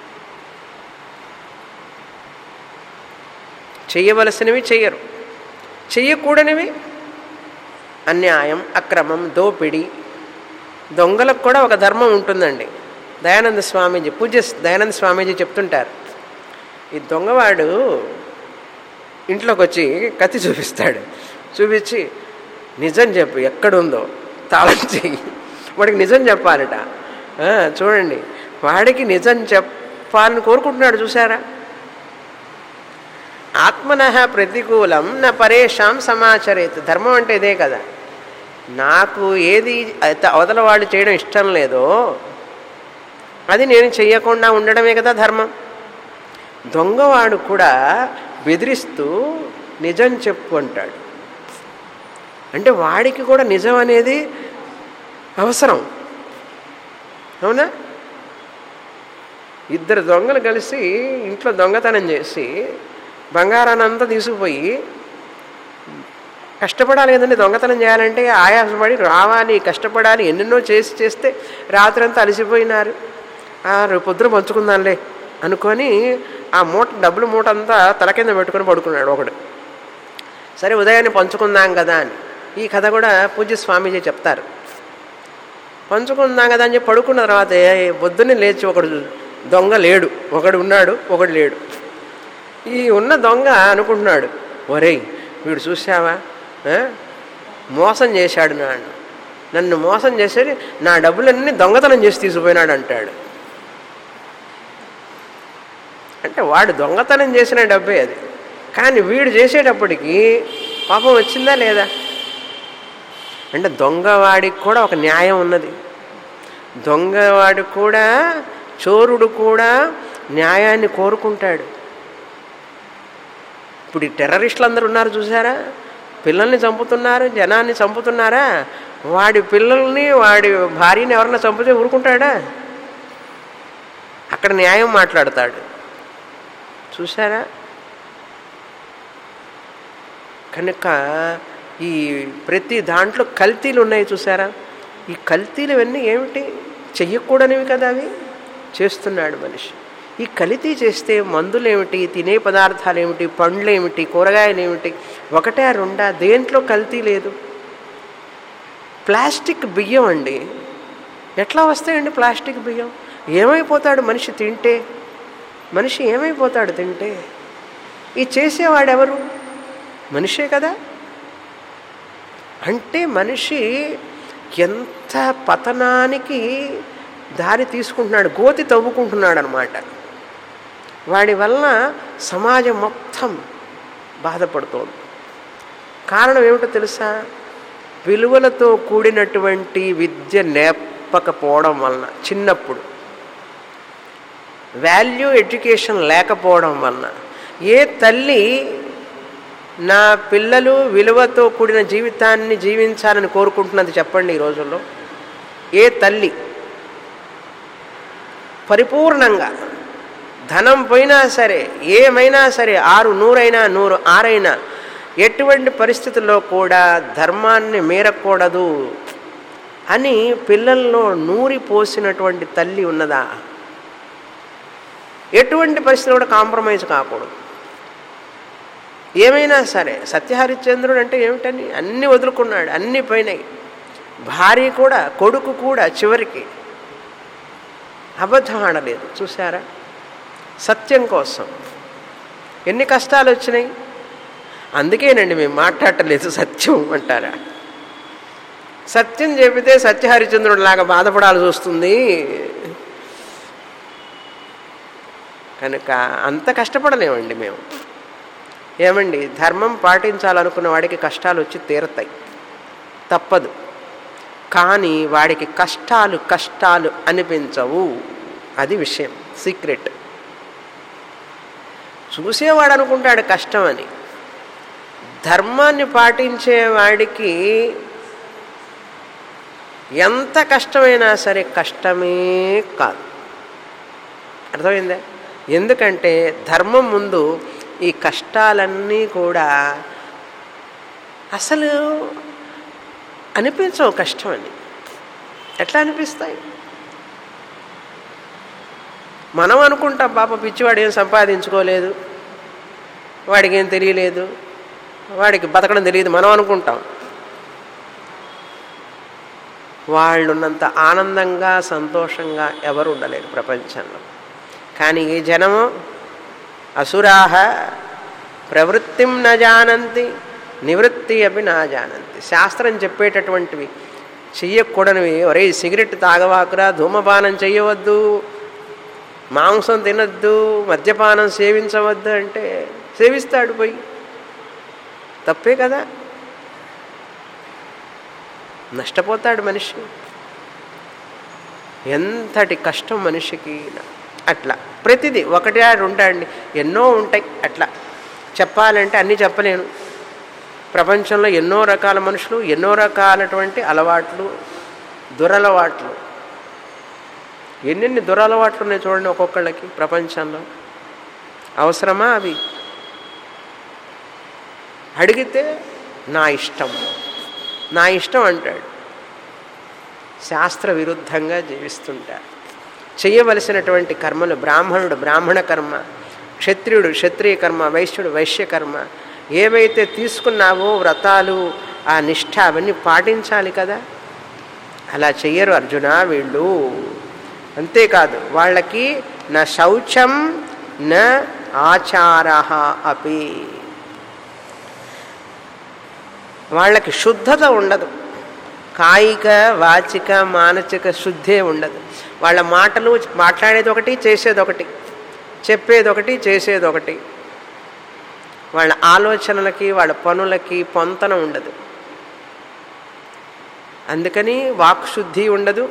చెయ్యవలసినవి చెయ్యరు, చెయ్యకూడనివి అన్యాయం, అక్రమం, దోపిడి. దొంగలకు కూడా ఒక ధర్మం ఉంటుందండి. దయానంద స్వామీజీ, పూజ్య దయానంద స్వామీజీ చెప్తుంటారు, ఈ దొంగవాడు ఇంట్లోకి వచ్చి కత్తి చూపిస్తాడు, చూపించి నిజం చెప్పు ఎక్కడుందో తాళం చెయ్యి. వాడికి నిజం చెప్పాలట. చూడండి, వాడికి నిజం చెప్పాలని కోరుకుంటున్నాడు. చూసారా? ఆత్మనః ప్రతికూలం న పరేషాం సమాచరేత్. ధర్మం అంటే ఇదే కదా. నాకు ఏది అవతల వాళ్ళు చేయడం ఇష్టం లేదో అది నేను చెయ్యకుండా ఉండడమే కదా ధర్మం. దొంగవాడు కూడా బెదిరిస్తూ నిజం చెప్పు అంటాడు. అంటే వాడికి కూడా నిజం అనేది అవసరం. అవునా? ఇద్దరు దొంగలు కలిసి ఇంట్లో దొంగతనం చేసి బంగారాన్ని అంతా తీసుకుపోయి, కష్టపడాలి కదండి దొంగతనం చేయాలంటే, ఆయాసపడి రావాలి, కష్టపడాలి, ఎన్నెన్నో చేసి చేస్తే రాత్రి అంతా అలసిపోయినారు. రేపు పొద్దున పంచుకుందాంలే అనుకొని ఆ మూట, డబ్బుల మూట అంతా తల కింద పెట్టుకొని పడుకున్నాడు ఒకడు. సరే ఉదయాన్నే పంచుకుందాం కదా అని. ఈ కథ కూడా పూజ్య స్వామీజీ చెప్తారు. పంచుకుందాం కదా అని చెప్పి పడుకున్న తర్వాత పొద్దున్నే లేచి ఒకడు దొంగ లేడు, ఒకడు ఉన్నాడు, ఒకడు లేడు. ఈ ఉన్న దొంగ అనుకుంటున్నాడు, ఒరేయ్ వీడు చూసావా, మోసం చేశాడు నాడు, నన్ను మోసం చేసేది, నా డబ్బులన్నీ దొంగతనం చేసి తీసుకుపోయినాడు అంటాడు. అంటే వాడు దొంగతనం చేసిన డబ్బే అది. కానీ వీడు చేసేటప్పటికి పాపం వచ్చిందా లేదా? అంటే దొంగవాడికి కూడా ఒక న్యాయం ఉన్నది. దొంగవాడు కూడా, చోరుడు కూడా న్యాయాన్ని కోరుకుంటాడు. ఇప్పుడు ఈ టెర్రరిస్టులు అందరూ ఉన్నారు చూసారా, పిల్లల్ని చంపుతున్నారు, జనాన్ని చంపుతున్నారా. వాడి పిల్లల్ని, వాడి భార్యని ఎవరన్నా చంపితే ఊరుకుంటాడా? అక్కడ న్యాయం మాట్లాడతాడు. చూసారా? కనుక ఈ ప్రతి దాంట్లో కల్తీలు ఉన్నాయి చూసారా. ఈ కల్తీలు ఇవన్నీ ఏమిటి? చెయ్యకూడనివి కదా, అవి చేస్తున్నాడు మనిషి. ఈ కల్తీ చేస్తే మందులు ఏమిటి, తినే పదార్థాలు ఏమిటి, పండ్లు ఏమిటి, కూరగాయలు ఏమిటి, ఒకటే రెండా? దేంట్లో కల్తీ లేదు. ప్లాస్టిక్ బియ్యం అండి, ఎట్లా వస్తాయండి ప్లాస్టిక్ బియ్యం? ఏమైపోతాడు మనిషి తింటే? మనిషి ఏమైపోతాడు తింటే? ఈ చేసేవాడెవరు? మనిషే కదా. అంటే మనిషి ఎంత పతనానికి దారి తీసుకుంటున్నాడు, గోతి తవ్వుకుంటున్నాడు అన్నమాట. వాడి వలన సమాజం మొత్తం బాధపడుతోంది. కారణం ఏమిటో తెలుసా? విలువలతో కూడినటువంటి విద్య నేర్పకపోవడం వలన, చిన్నప్పుడు వాల్యూ ఎడ్యుకేషన్ లేకపోవడం వలన. ఏ తల్లి నా పిల్లలు విలువతో కూడిన జీవితాన్ని జీవించాలని కోరుకుంటున్నది చెప్పండి ఈ రోజుల్లో? ఏ తల్లి పరిపూర్ణంగా ధనం పోయినా సరే, ఏమైనా సరే, ఆరు నూరైనా నూరు ఆరైనా ఎటువంటి పరిస్థితుల్లో కూడా ధర్మాన్ని మీరకూడదు అని పిల్లల్లో నూరి పోసినటువంటి తల్లి ఉన్నదా? ఎటువంటి పరిస్థితుల్లో కూడా కాంప్రమైజ్ కాకూడదు. ఏమైనా సరే సత్యహరిశ్చంద్రుడు అంటే ఏమిటని అన్నీ వదులుకున్నాడు, అన్నీ పోయినాయి. భార్య కూడా, కొడుకు కూడా చివరికి అబద్ధం ఆడలేదు. చూసారా? సత్యం కోసం ఎన్ని కష్టాలు వచ్చినాయి. అందుకేనండి మేము మాట్లాడలేదు సత్యం అంటారా? సత్యం చెబితే సత్యహరిశ్చంద్రుడు లాగా బాధపడాల్సి వస్తుంది కనుక అంత కష్టపడలేమండి మేము. ఏమండి, ధర్మం పాటించాలనుకున్న వాడికి కష్టాలు వచ్చి తీరతాయి, తప్పదు. కానీ వాడికి కష్టాలు కష్టాలు అనిపించవు. అది విషయం, సీక్రెట్. చూసేవాడు అనుకుంటాడు కష్టం అని. ధర్మాన్ని పాటించేవాడికి ఎంత కష్టమైనా సరే కష్టమే కాదు. అర్థమైందా? ఎందుకంటే ధర్మం ముందు ఈ కష్టాలన్నీ కూడా అసలు అనిపించవు కష్టం అని. ఎట్లా అనిపిస్తాయి? మనం అనుకుంటాం పాప పిచ్చివాడు ఏం సంపాదించుకోలేదు, వాడికి ఏం తెలియలేదు, వాడికి బతకడం తెలియదు మనం అనుకుంటాం. వాళ్ళున్నంత ఆనందంగా సంతోషంగా ఎవరు ఉండలేరు ప్రపంచంలో. కానీ ఈ జనము అసురాహ ప్రవృత్తిం న జానంతి నివృత్తి అవి నా జానంతి. శాస్త్రం చెప్పేటటువంటివి చెయ్యకూడనివి. ఒరే సిగరెట్ తాగవాకురా, ధూమపానం చెయ్యవద్దు, మాంసం తినద్దు, మద్యపానం సేవించవద్దు అంటే సేవిస్తాడు పోయి. తప్పే కదా, నష్టపోతాడు మనిషి. ఎంతటి కష్టం మనిషికి. అట్లా ప్రతిదీ ఒకటి ఉంటాయండి, ఎన్నో ఉంటాయి. అట్లా చెప్పాలంటే అన్నీ చెప్పలేను. ప్రపంచంలో ఎన్నో రకాల మనుషులు, ఎన్నో రకాలటువంటి అలవాట్లు, దురలవాట్లు. ఎన్నెన్ని దురలవాట్లు ఉన్నాయి చూడండి ఒక్కొక్కళ్ళకి ప్రపంచంలో. అవసరమా అవి? అడిగితే నా ఇష్టం నా ఇష్టం అంటాడు. శాస్త్ర విరుద్ధంగా జీవిస్తుంటారు. చేయవలసినటువంటి కర్మలు బ్రాహ్మణుడు బ్రాహ్మణ కర్మ, క్షత్రియుడు క్షత్రియ కర్మ, వైశ్యుడు వైశ్య కర్మ, ఏవైతే తీసుకున్నావో వ్రతాలు, ఆ నిష్ఠ అవన్నీ పాటించాలి కదా. అలా చెయ్యరు అర్జున వీళ్ళు. అంతేకాదు వాళ్ళకి నా శౌచం నా ఆచారః అపి, వాళ్ళకి శుద్ధత ఉండదు. కాయిక వాచిక మానసిక శుద్ధే ఉండదు. వాళ్ళ మాటలు మాట్లాడేది ఒకటి, చేసేది ఒకటి, చెప్పేది ఒకటి, చేసేది ఒకటి. వాళ్ళ ఆలోచనలకి వాళ్ళ పనులకి పొంతన ఉండదు. అందుకని వాక్శుద్ధి ఉండదు,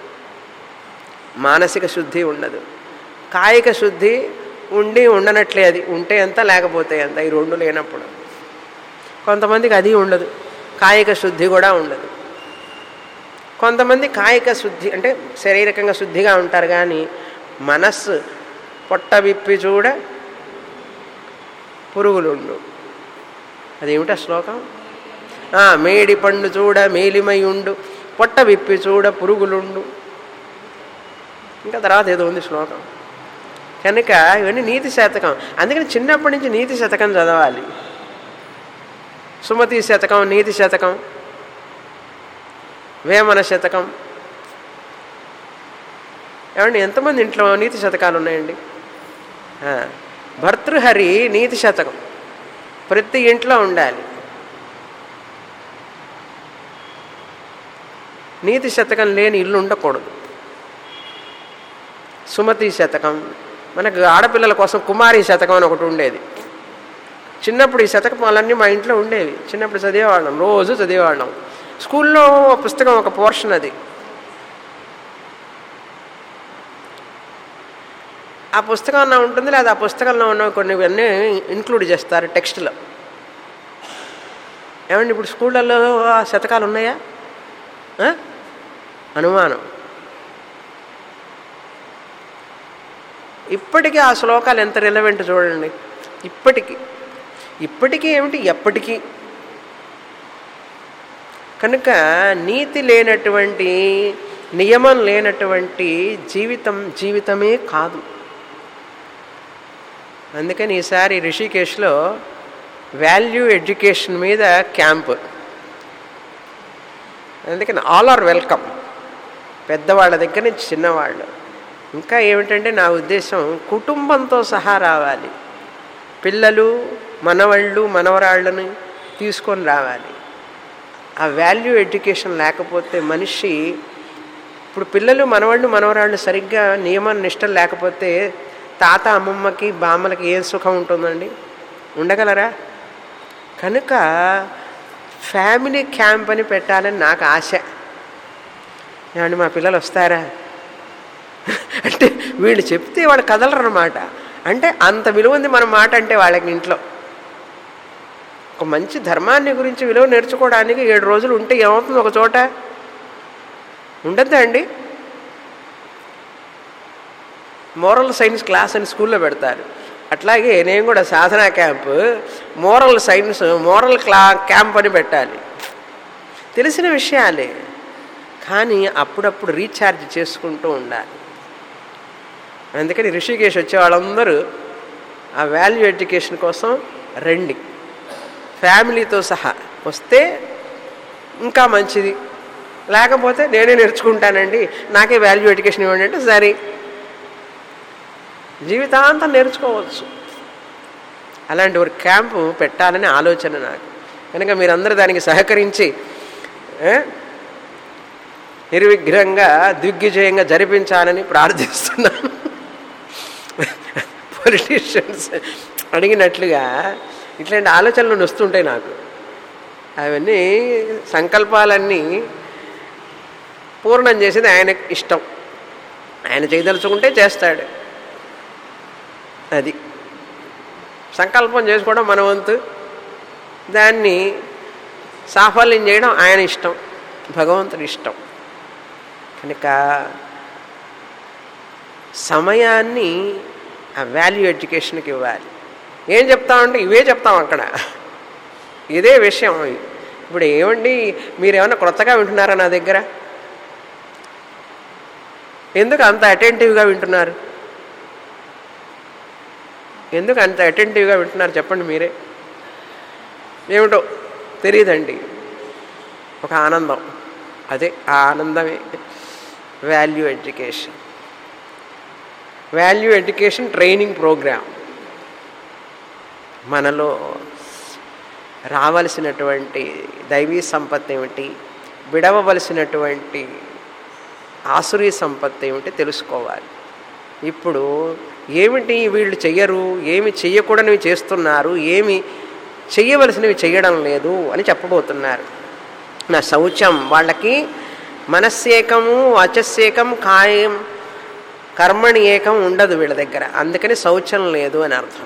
మానసిక శుద్ధి ఉండదు. కాయిక శుద్ధి ఉండి ఉండనట్లే, అది ఉంటే ఎంత లేకపోతే ఎంత, ఈ రెండు లేనప్పుడు. కొంతమందికి అది ఉండదు, కాయిక శుద్ధి కూడా ఉండదు. కొంతమంది కాయిక శుద్ధి అంటే శారీరకంగా శుద్ధిగా ఉంటారు, కానీ మనస్సు పొట్ట విప్పి చూడ పురుగులుండు. అదేమిటా శ్లోకం? మేడి పండు చూడ మేలిమై ఉండు, పొట్ట విప్పి చూడ పురుగులుండు. ఇంకా తర్వాత ఏదో ఉంది శ్లోకం. కనుక ఇవన్నీ నీతి శతకం. అందుకని చిన్నప్పటి నుంచి నీతి శతకం చదవాలి. సుమతి శతకం, నీతి శతకం, వేమన శతకం. ఏమండి ఎంతమంది ఇంట్లో నీతి శతకాలు ఉన్నాయండి? భర్తృహరి నీతి శతకం ప్రతి ఇంట్లో ఉండాలి. నీతి శతకం లేని ఇల్లు ఉండకూడదు. సుమతి శతకం, మనకు ఆడపిల్లల కోసం కుమారి శతకం అని ఒకటి ఉండేది. చిన్నప్పుడు ఈ శతకపాలన్నీ మా ఇంట్లో ఉండేవి. చిన్నప్పుడు చదివేవాళ్ళం, రోజు చదివేవాళ్ళం. స్కూల్లో పుస్తకం ఒక పోర్షన్ అది. ఆ పుస్తకంలో ఉంటుంది, లేదా ఆ పుస్తకంలో ఉన్న కొన్ని అన్నీ ఇంక్లూడ్ చేస్తారు టెక్స్ట్లో. ఏమండి ఇప్పుడు స్కూళ్ళల్లో ఆ శతకాలు ఉన్నాయా? అనుమానం. ఇప్పటికీ ఆ శ్లోకాలు ఎంత రిలవెంట్ చూడండి. ఇప్పటికీ ఇప్పటికీ ఏమిటి, ఎప్పటికీ. కనుక నీతి లేనటువంటి, నియమం లేనటువంటి జీవితం జీవితమే కాదు. అందుకని ఈసారి రిషికేశ్లో వాల్యూ ఎడ్యుకేషన్ మీద క్యాంపు. అందుకని ఆల్ ఆర్ వెల్కమ్, పెద్దవాళ్ళ దగ్గర నుంచి చిన్నవాళ్ళు. ఇంకా ఏమిటంటే నా ఉద్దేశం కుటుంబంతో సహా రావాలి. పిల్లలు, మనవాళ్ళు, మనవరాళ్ళని తీసుకొని రావాలి. ఆ వాల్యూ ఎడ్యుకేషన్ లేకపోతే మనిషి, ఇప్పుడు పిల్లలు, మనవాళ్ళు, మనవరాళ్ళు సరిగ్గా నియమ నిష్టలు లేకపోతే తాత అమ్మమ్మకి బామ్మలకి ఏం సుఖం ఉంటుందండి? ఉండగలరా? కనుక ఫ్యామిలీ క్యాంప్ అని పెట్టాలని నాకు ఆశ. ఏమండి మా పిల్లలు వస్తారా అంటే వీళ్ళు చెప్తే వాళ్ళు కదలరన్నమాట. అంటే అంత విలువ ఉంది మన మాట అంటే వాళ్ళకి. ఇంట్లో ఒక మంచి ధర్మాన్ని గురించి విలువ నేర్చుకోవడానికి ఏడు రోజులు ఉంటే ఏమవుతుంది? ఒక చోట ఉండద్దా అండి? మోరల్ సైన్స్ క్లాస్ అని స్కూల్లో పెడతారు. అట్లాగే నేను కూడా సాధనా క్యాంపు మోరల్ సైన్స్ మోరల్ క్లా క్యాంప్ అని పెట్టాలి. తెలిసిన విషయాలే, కానీ అప్పుడప్పుడు రీఛార్జ్ చేసుకుంటూ ఉండాలి. అందుకని రిషికేశ్ వచ్చే వాళ్ళందరూ ఆ వాల్యూ ఎడ్యుకేషన్ కోసం రండి. ఫ్యామిలీతో సహా వస్తే ఇంకా మంచిది. లేకపోతే నేనే నేర్చుకుంటానండి, నాకే వాల్యూ ఎడ్యుకేషన్ ఇవ్వండి అంటే సరే, జీవితాంతం నేర్చుకోవచ్చు. అలాంటి ఒక క్యాంపు పెట్టాలని ఆలోచన నాకు. కనుక మీరందరూ దానికి సహకరించి నిర్విఘ్నంగా దిగ్విజయంగా జరిపించాలని ప్రార్థిస్తున్నాను. పొలిటీషియన్స్ అడిగినట్లుగా ఇట్లాంటి ఆలోచనలు వస్తుంటాయి నాకు. అవన్నీ సంకల్పాలన్నీ పూర్ణం చేసేది ఆయన ఇష్టం. ఆయన చేయదలుచుకుంటే చేస్తాడు. అది సంకల్పం చేసుకోవడం మన వంతు, దాన్ని సాఫల్యం చేయడం ఆయన ఇష్టం, భగవంతుడి ఇష్టం. కనుక సమయాన్ని ఆ వాల్యూ ఎడ్యుకేషన్కి ఇవ్వాలి. ఏం చెప్తామంటే ఇవే చెప్తాం అక్కడ, ఇదే విషయం. ఇప్పుడు ఏమండి మీరేమన్నా కొత్తగా వింటున్నారా నా దగ్గర? ఎందుకు అంత అటెంటివ్గా వింటున్నారు? ఎందుకు అంత అటెంటివ్గా వింటున్నారు చెప్పండి మీరే. ఏమిటో తెలియదండి, ఒక ఆనందం. అదే ఆ ఆనందమే value education. Value education training program మనలో రావలసినటువంటి దైవీ సంపత్తి ఏమిటి, విడవవలసినటువంటి ఆసురీ సంపత్తి ఏమిటి తెలుసుకోవాలి. ఇప్పుడు ఏమిటి వీళ్ళు చెయ్యరు, ఏమి చెయ్యకూడనివి చేస్తున్నారు, ఏమి చెయ్యవలసినవి చెయ్యడం లేదు అని చెప్పబోతున్నారు. నా శౌచం వాళ్ళకి మనస్సేకము, వాచస్సేకం, కాయం కర్మణి ఏకం ఉండదు వీళ్ళ దగ్గర. అందుకని శౌచం లేదు అని అర్థం.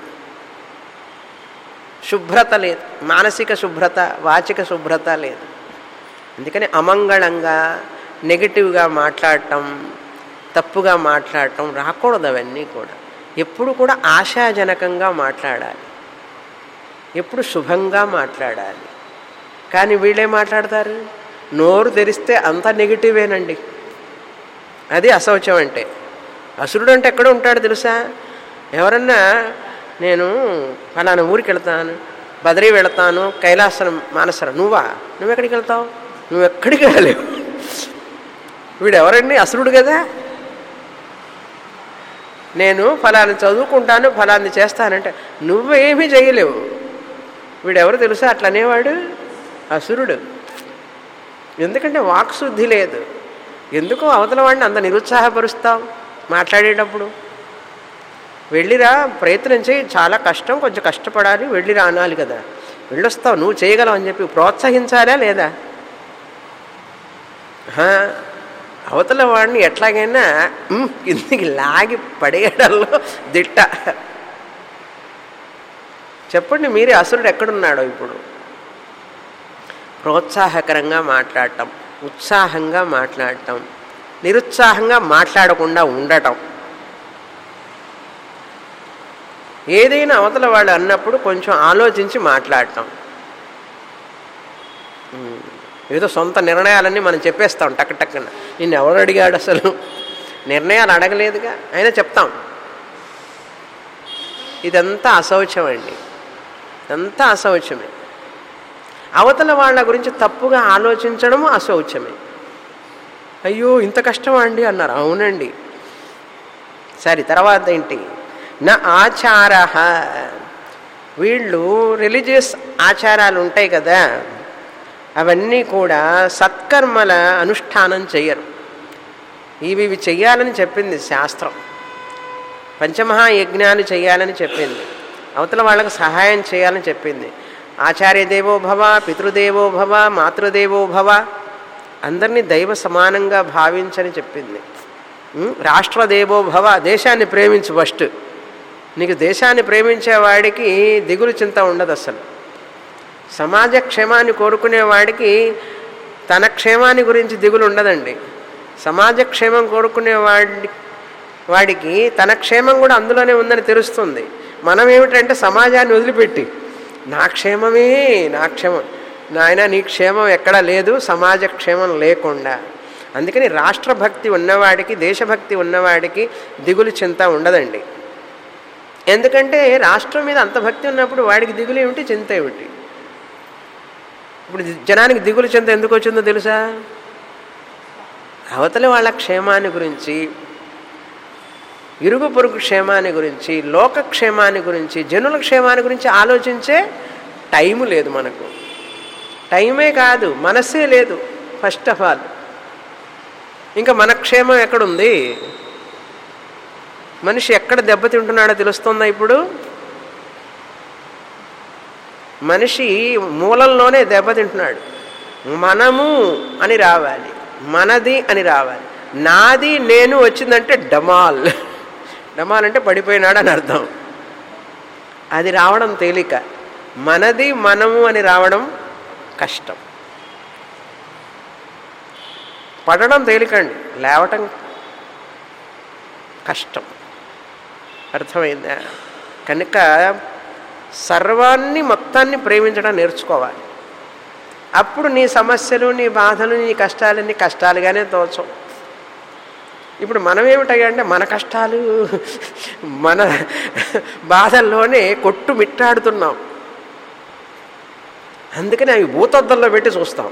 శుభ్రత లేదు, మానసిక శుభ్రత, వాచిక శుభ్రత లేదు. అందుకని అమంగళంగా నెగిటివ్గా మాట్లాడటం, తప్పుగా మాట్లాడటం రాకూడదు. అవన్నీ కూడా ఎప్పుడు కూడా ఆశాజనకంగా మాట్లాడాలి, ఎప్పుడు శుభంగా మాట్లాడాలి. కానీ వీళ్ళే మాట్లాడతారు, నోరు తెరిస్తే అంత నెగిటివేనండి. అది అశౌచం అంటే. అసురుడు అంటే ఎక్కడ ఉంటాడు తెలుసా? ఎవరన్నా నేను ఫలానా ఊరికి వెళ్తాను, బదరీ వెళతాను, కైలాసం మానసరా, నువ్వా నువ్వెక్కడికి వెళ్తావు? నువ్వెక్కడికి వెళ్ళలేవు. వీడు ఎవరండి? అసురుడు కదా. నేను ఫలాన్ని చదువుకుంటాను, ఫలాన్ని చేస్తానంటే నువ్వేమీ చేయలేవు. వీడెవరు తెలుసా? అట్లా అనేవాడు అసురుడు. ఎందుకంటే వాక్శుద్ధి లేదు. ఎందుకో అవతల వాడిని అంత నిరుత్సాహపరుస్తావు మాట్లాడేటప్పుడు? వెళ్ళిరా, ప్రయత్నం చేయి, చాలా కష్టం, కొంచెం కష్టపడాలి, వెళ్ళిరా అనాలి కదా. వెళ్ళొస్తావు, నువ్వు చేయగలవు అని చెప్పి ప్రోత్సహించాలా లేదా? అవతల వాడిని ఎట్లాగైనా కిందికి లాగి పడేయడంలో దిట్ట. చెప్పండి మీరే, అసురుడు ఎక్కడున్నాడో ఇప్పుడు? ప్రోత్సాహకరంగా మాట్లాడటం, ఉత్సాహంగా మాట్లాడటం, నిరుత్సాహంగా మాట్లాడకుండా ఉండటం. ఏదైనా అవతల వాళ్ళు అన్నప్పుడు కొంచెం ఆలోచించి మాట్లాడటం. ఏదో సొంత నిర్ణయాలన్నీ మనం చెప్పేస్తాం టక్ టక్కున. నిన్ను ఎవరు అడిగాడు అసలు? నిర్ణయాలు అడగలేదుగా, అయినా చెప్తాం. ఇదంతా అశౌచం అండి, ఇదంతా అశౌచమే. అవతల వాళ్ళ గురించి తప్పుగా ఆలోచించడము అశౌచమే. అయ్యో ఇంత కష్టమా అండి అన్నారు. అవునండి. సరే, తర్వాత ఏంటి? నా ఆచార, వీళ్ళు రిలీజియస్ ఆచారాలు ఉంటాయి కదా, అవన్నీ కూడా సత్కర్మల అనుష్ఠానం చెయ్యరు. ఇవి ఇవి చెయ్యాలని చెప్పింది శాస్త్రం. పంచమహాయజ్ఞాలు చేయాలని చెప్పింది, అవతల వాళ్ళకు సహాయం చేయాలని చెప్పింది. ఆచార్యదేవో భవ, పితృదేవో భవ, మాతృదేవో భవ, అందరినీ దైవ సమానంగా భావించని చెప్పింది. రాష్ట్రదేవో భవ, దేశాన్ని ప్రేమించు ఫస్ట్. నీకు దేశాన్ని ప్రేమించేవాడికి దిగులు చింత ఉండదు అసలు. సమాజ క్షేమాన్ని కోరుకునేవాడికి తన క్షేమాన్ని గురించి దిగులు ఉండదండి. సమాజ క్షేమం కోరుకునేవాడి వాడికి తన క్షేమం కూడా అందులోనే ఉందని తెలుస్తుంది. మనం ఏమిటంటే సమాజాన్ని వదిలిపెట్టి నా క్షేమమే నా క్షేమం, నాయన నీ క్షేమం ఎక్కడా లేదు సమాజ క్షేమం లేకుండా. అందుకని రాష్ట్రభక్తి ఉన్నవాడికి, దేశభక్తి ఉన్నవాడికి దిగులు చింత ఉండదండి. ఎందుకంటే రాష్ట్రం మీద అంత భక్తి ఉన్నప్పుడు వాడికి దిగులు ఏమిటి, చింత ఏమిటి? ఇప్పుడు జనానికి దిగులు చింత ఎందుకు వచ్చిందో తెలుసా? అవతలి వాళ్ళ క్షేమాన్ని గురించి, ఇరుగు పొరుగు క్షేమాన్ని గురించి, లోక క్షేమాన్ని గురించి, జనుల క్షేమాన్ని గురించి ఆలోచించే టైము లేదు మనకు. టైమే కాదు, మనస్సే లేదు ఫస్ట్ ఆఫ్ ఆల్. ఇంకా మన క్షేమం ఎక్కడుంది? మనిషి ఎక్కడ దెబ్బతింటున్నాడో తెలుస్తుందా ఇప్పుడు? మనిషి మూలంలోనే దెబ్బతింటున్నాడు. మనము అని రావాలి, మనది అని రావాలి. నాది నేను వచ్చిందంటే డమాల్. డమాల్ అంటే పడిపోయినాడు అని అర్థం. అది రావడం తేలిక. మనది మనము అని రావడం కష్టం. పడడం తేలికండి, లేవటం కష్టం. అర్థమైందా? కనుక సర్వాన్ని మొత్తాన్ని ప్రేమించడం నేర్చుకోవాలి. అప్పుడు నీ సమస్యలు, నీ బాధలు, నీ కష్టాలన్నీ కష్టాలుగానే తోచవు. ఇప్పుడు మనం ఏమిటంటే మన కష్టాలు, మన బాధల్లోనే కొట్టు మిట్టాడుతున్నాం. అందుకని అవి భూతద్దంలో పెట్టి చూస్తాం.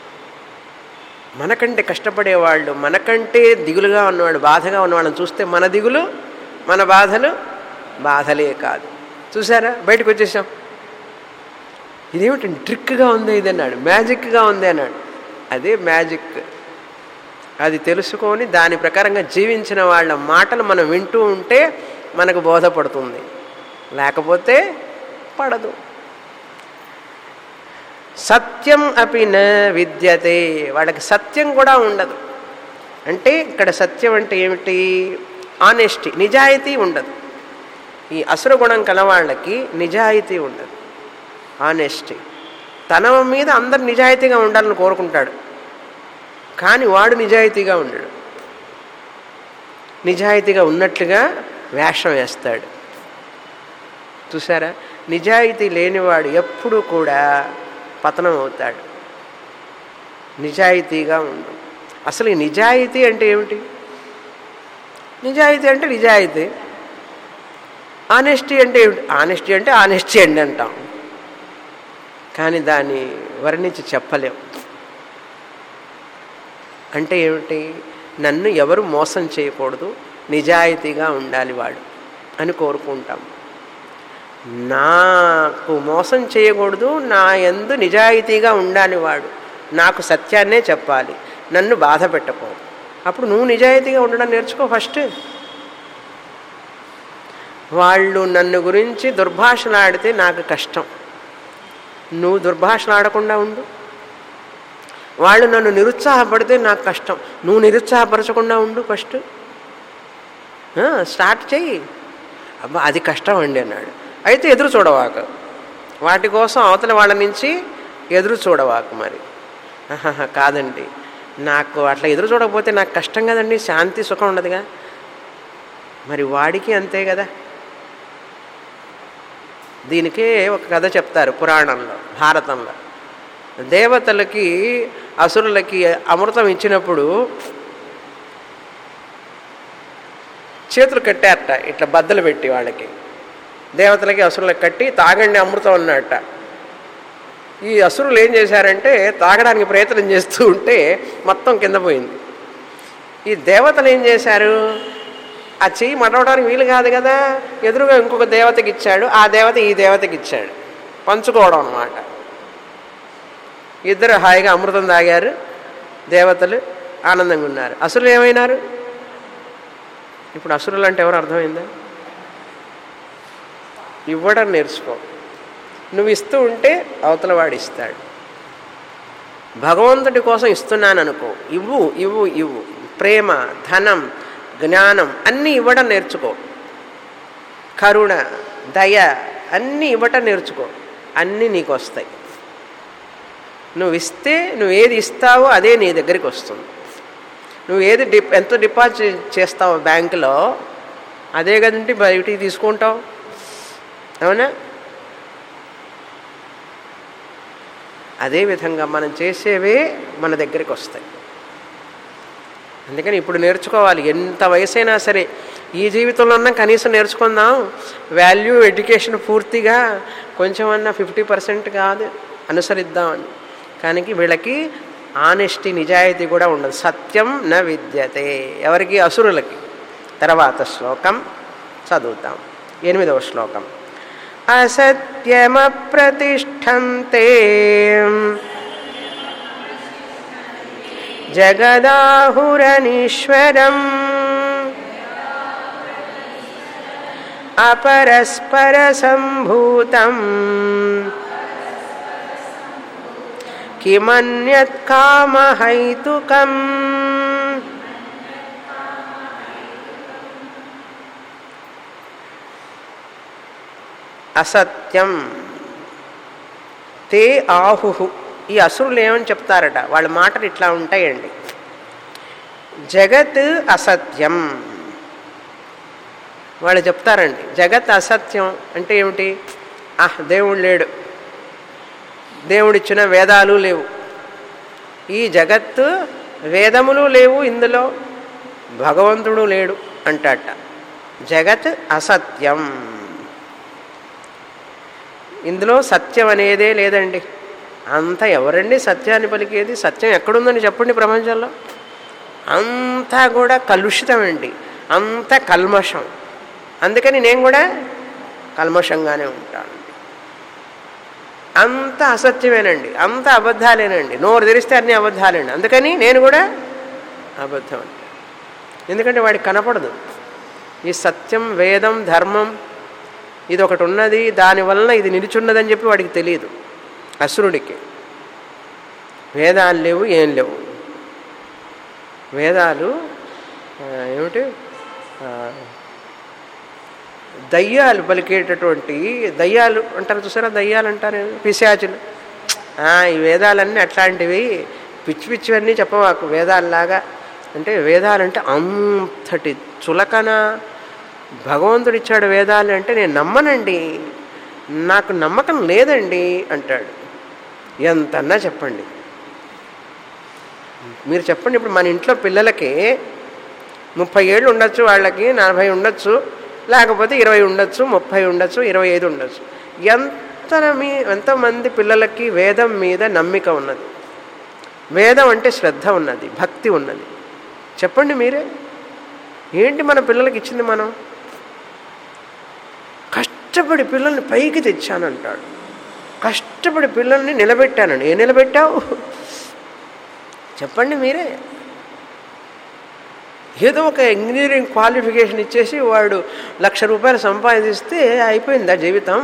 మనకంటే కష్టపడేవాళ్ళు, మనకంటే దిగులుగా ఉన్నవాళ్ళు, బాధగా ఉన్నవాళ్ళని చూస్తే మన దిగులు, మన బాధలు బాధలే కాదు. చూసారా, బయటకు వచ్చేసాం. ఇదేమిటండి ట్రిక్గా ఉంది ఇది అన్నాడు, మ్యాజిక్గా ఉంది అన్నాడు. అదే మ్యాజిక్. అది తెలుసుకొని దాని ప్రకారంగా జీవించిన వాళ్ళ మాటలు మనం వింటూ ఉంటే మనకు బోధపడుతుంది, లేకపోతే పడదు. సత్యం అపి న విద్యతే, వాళ్ళకి సత్యం కూడా ఉండదు. అంటే ఇక్కడ సత్యం అంటే ఏమిటి? ఆనెస్టీ, నిజాయితీ ఉండదు. ఈ అసుర గుణం కలవాళ్ళకి నిజాయితీ ఉండదు, ఆనెస్టీ. తన మీద అందరు నిజాయితీగా ఉండాలని కోరుకుంటాడు, కానీ వాడు నిజాయితీగా ఉండడు. నిజాయితీగా ఉన్నట్లుగా వేషం వేస్తాడు. చూసారా, నిజాయితీ లేనివాడు ఎప్పుడూ కూడా పతనం అవుతాడు. నిజాయితీగా ఉండు. అసలు ఈ నిజాయితీ అంటే ఏమిటి? నిజాయితీ అంటే నిజాయితీ. ఆనెస్టీ అంటే ఏమిటి? ఆనెస్టీ అంటే ఆనెస్టీ అండి అంటాం, కానీ దాన్ని వర్ణించి చెప్పలేం. అంటే ఏమిటి? నన్ను ఎవరు మోసం చేయకూడదు, నిజాయితీగా ఉండాలి వాడు అని కోరుకుంటాం. నాకు మోసం చేయకూడదు, నా యందు నిజాయితీగా ఉండాలి వాడు, నాకు సత్యాన్నే చెప్పాలి, నన్ను బాధ పెట్టకూడదు. అప్పుడు నువ్వు నిజాయితీగా ఉండడం నేర్చుకో ఫస్ట్. వాళ్ళు నన్ను గురించి దుర్భాషలాడితే నాకు కష్టం, నువ్వు దుర్భాషలాడకుండా ఉండు. వాళ్ళు నన్ను నిరుత్సాహపడితే నాకు కష్టం, నువ్వు నిరుత్సాహపరచకుండా ఉండు ఫస్ట్. స్టార్ట్ చెయ్యి. అబ్బా అది కష్టం అండి అన్నాడు. అయితే ఎదురు చూడవాక, వాటి కోసం అవతల వాళ్ళ నుంచి ఎదురు చూడవాక. మరి కాదండి, నాకు అట్లా ఎదురు చూడకపోతే నాకు కష్టం కదండి, శాంతి సుఖం ఉండదుగా. మరి వాడికి అంతే కదా. దీనికే ఒక కథ చెప్తారు పురాణంలో, భారతంలో. దేవతలకి అసురులకి అమృతం ఇచ్చినప్పుడు చేతులు కట్టారట, ఇట్లా బద్దలు పెట్టి వాళ్ళకి. దేవతలకి అసురులకు కట్టి తాగండి అమృతం అన్నట్ట. ఈ అసురులు ఏం చేశారంటే తాగడానికి ప్రయత్నం చేస్తూ ఉంటే మొత్తం కింద పోయింది. ఈ దేవతలు ఏం చేశారు, ఆ చెయ్యి మడవడానికి వీలు కాదు కదా, ఎదురుగా ఇంకొక దేవతకి ఇచ్చాడు, ఆ దేవత ఈ దేవతకి ఇచ్చాడు, పంచుకోవడం అన్నమాట. ఇద్దరు హాయిగా అమృతం తాగారు, దేవతలు ఆనందంగా ఉన్నారు. అసురులు ఏమైనారు? ఇప్పుడు అసురులు అంటే ఎవరు అర్థమైందా? ఇవ్వడం నేర్చుకో. నువ్వు ఇస్తూ ఉంటే అవతల వాడు ఇస్తాడు. భగవంతుడి కోసం ఇస్తున్నాను అనుకో, ఇవ్వు ఇవ్వు ఇవ్వు. ప్రేమ, ధనం, జ్ఞానం అన్నీ ఇవ్వడం నేర్చుకో. కరుణ, దయ అన్నీ ఇవ్వటం నేర్చుకో. అన్నీ నీకు వస్తాయి. నువ్వు ఇస్తే నువ్వు ఏది ఇస్తావో అదే నీ దగ్గరికి వస్తుంది. నువ్వు ఏది డిప్ ఎంత డిపాజిట్ చేస్తావో బ్యాంకులో అదే కదండి బయటికి తీసుకుంటావు. అవునా? అదేవిధంగా మనం చేసేవే మన దగ్గరికి వస్తాయి. అందుకని ఇప్పుడు నేర్చుకోవాలి. ఎంత వయసైనా సరే ఈ జీవితంలోన్నా కనీసం నేర్చుకుందాం. వాల్యూ ఎడ్యుకేషన్ పూర్తిగా కొంచెం అన్నా ఫిఫ్టీ పర్సెంట్ కాదు అనుసరిద్దామని. కానీ వీళ్ళకి ఆనెస్టీ, నిజాయితీ కూడా ఉండదు. సత్యం న విద్యతే ఎవరికి? అసురులకి. తర్వాత శ్లోకం చదువుతాం. ఎనిమిదవ శ్లోకం. అసత్యమప్రతిష్ఠంతే జగదాహురనీశ్వరం అపరస్పర సంభూతం కిమన్యత్ కామహైతుకం. అసత్యం తే ఆహు. ఈ అసురులు ఏమని చెప్తారట, వాళ్ళ మాటలు ఇట్లా ఉంటాయండి. జగత్ అసత్యం వాళ్ళు చెప్తారండి. జగత్ అసత్యం అంటే ఏమిటి? ఆహ్ దేవుడు లేడు, దేవుడిచ్చిన వేదాలు లేవు, ఈ జగత్తు వేదములు లేవు, ఇందులో భగవంతుడు లేడు అంటాట. జగత్ అసత్యం, ఇందులో సత్యం అనేదే లేదండి. అంతా ఎవరండి సత్యాన్ని పలికేది? సత్యం ఎక్కడుందని చెప్పండి ప్రపంచంలో? అంతా కూడా కలుషితమండి, అంత కల్మషం. అందుకని నేను కూడా కల్మషంగానే ఉంటాను. అంత అసత్యమేనండి, అంత అబద్ధాలేనండి. నోరు తెరిస్తే అన్ని అబద్ధాలేండి. అందుకని నేను కూడా అబద్ధం అండి. ఎందుకంటే వాడికి కనపడదు ఈ సత్యం, వేదం, ధర్మం ఇది ఒకటి ఉన్నది, దానివలన ఇది నిలుచున్నదని చెప్పి వాడికి తెలియదు. అసురుడికి వేదాలు లేవు, ఏం లేవు. వేదాలు ఏమిటి? దయ్యాలు పలికేటటువంటి దయ్యాలు అంటారు చూసారా? దయ్యాలు అంటారు, పిశాచులు. ఈ వేదాలన్నీ అట్లాంటివి పిచ్చి పిచ్చివన్నీ చెప్పవాకు వేదాల్లాగా. అంటే వేదాలంటే అంతటి చులకన. భగవంతుడు ఇచ్చాడు వేదాలు అంటే నేను నమ్మనండి, నాకు నమ్మకం లేదండి అంటాడు. ఎంతన్నా చెప్పండి, మీరు చెప్పండి. ఇప్పుడు మన ఇంట్లో పిల్లలకి ముప్పై ఏళ్ళు ఉండొచ్చు, వాళ్ళకి నలభై ఉండొచ్చు, లేకపోతే ఇరవై ఉండొచ్చు, ముప్పై ఉండొచ్చు, ఇరవై ఐదు ఉండొచ్చు. ఎంత మీ ఎంతమంది పిల్లలకి వేదం మీద నమ్మిక ఉన్నది, వేదం అంటే శ్రద్ధ ఉన్నది, భక్తి ఉన్నది? చెప్పండి మీరే. ఏంటి మన పిల్లలకి ఇచ్చింది? మనం కష్టపడి పిల్లల్ని పైకి తెచ్చానంటాడు, కష్టపడి పిల్లల్ని నిలబెట్టానండి. ఏ నిలబెట్టావు చెప్పండి మీరే. ఏదో ఒక ఇంజనీరింగ్ క్వాలిఫికేషన్ ఇచ్చేసి వాడు లక్ష రూపాయలు సంపాదిస్తే అయిపోయిందా జీవితం?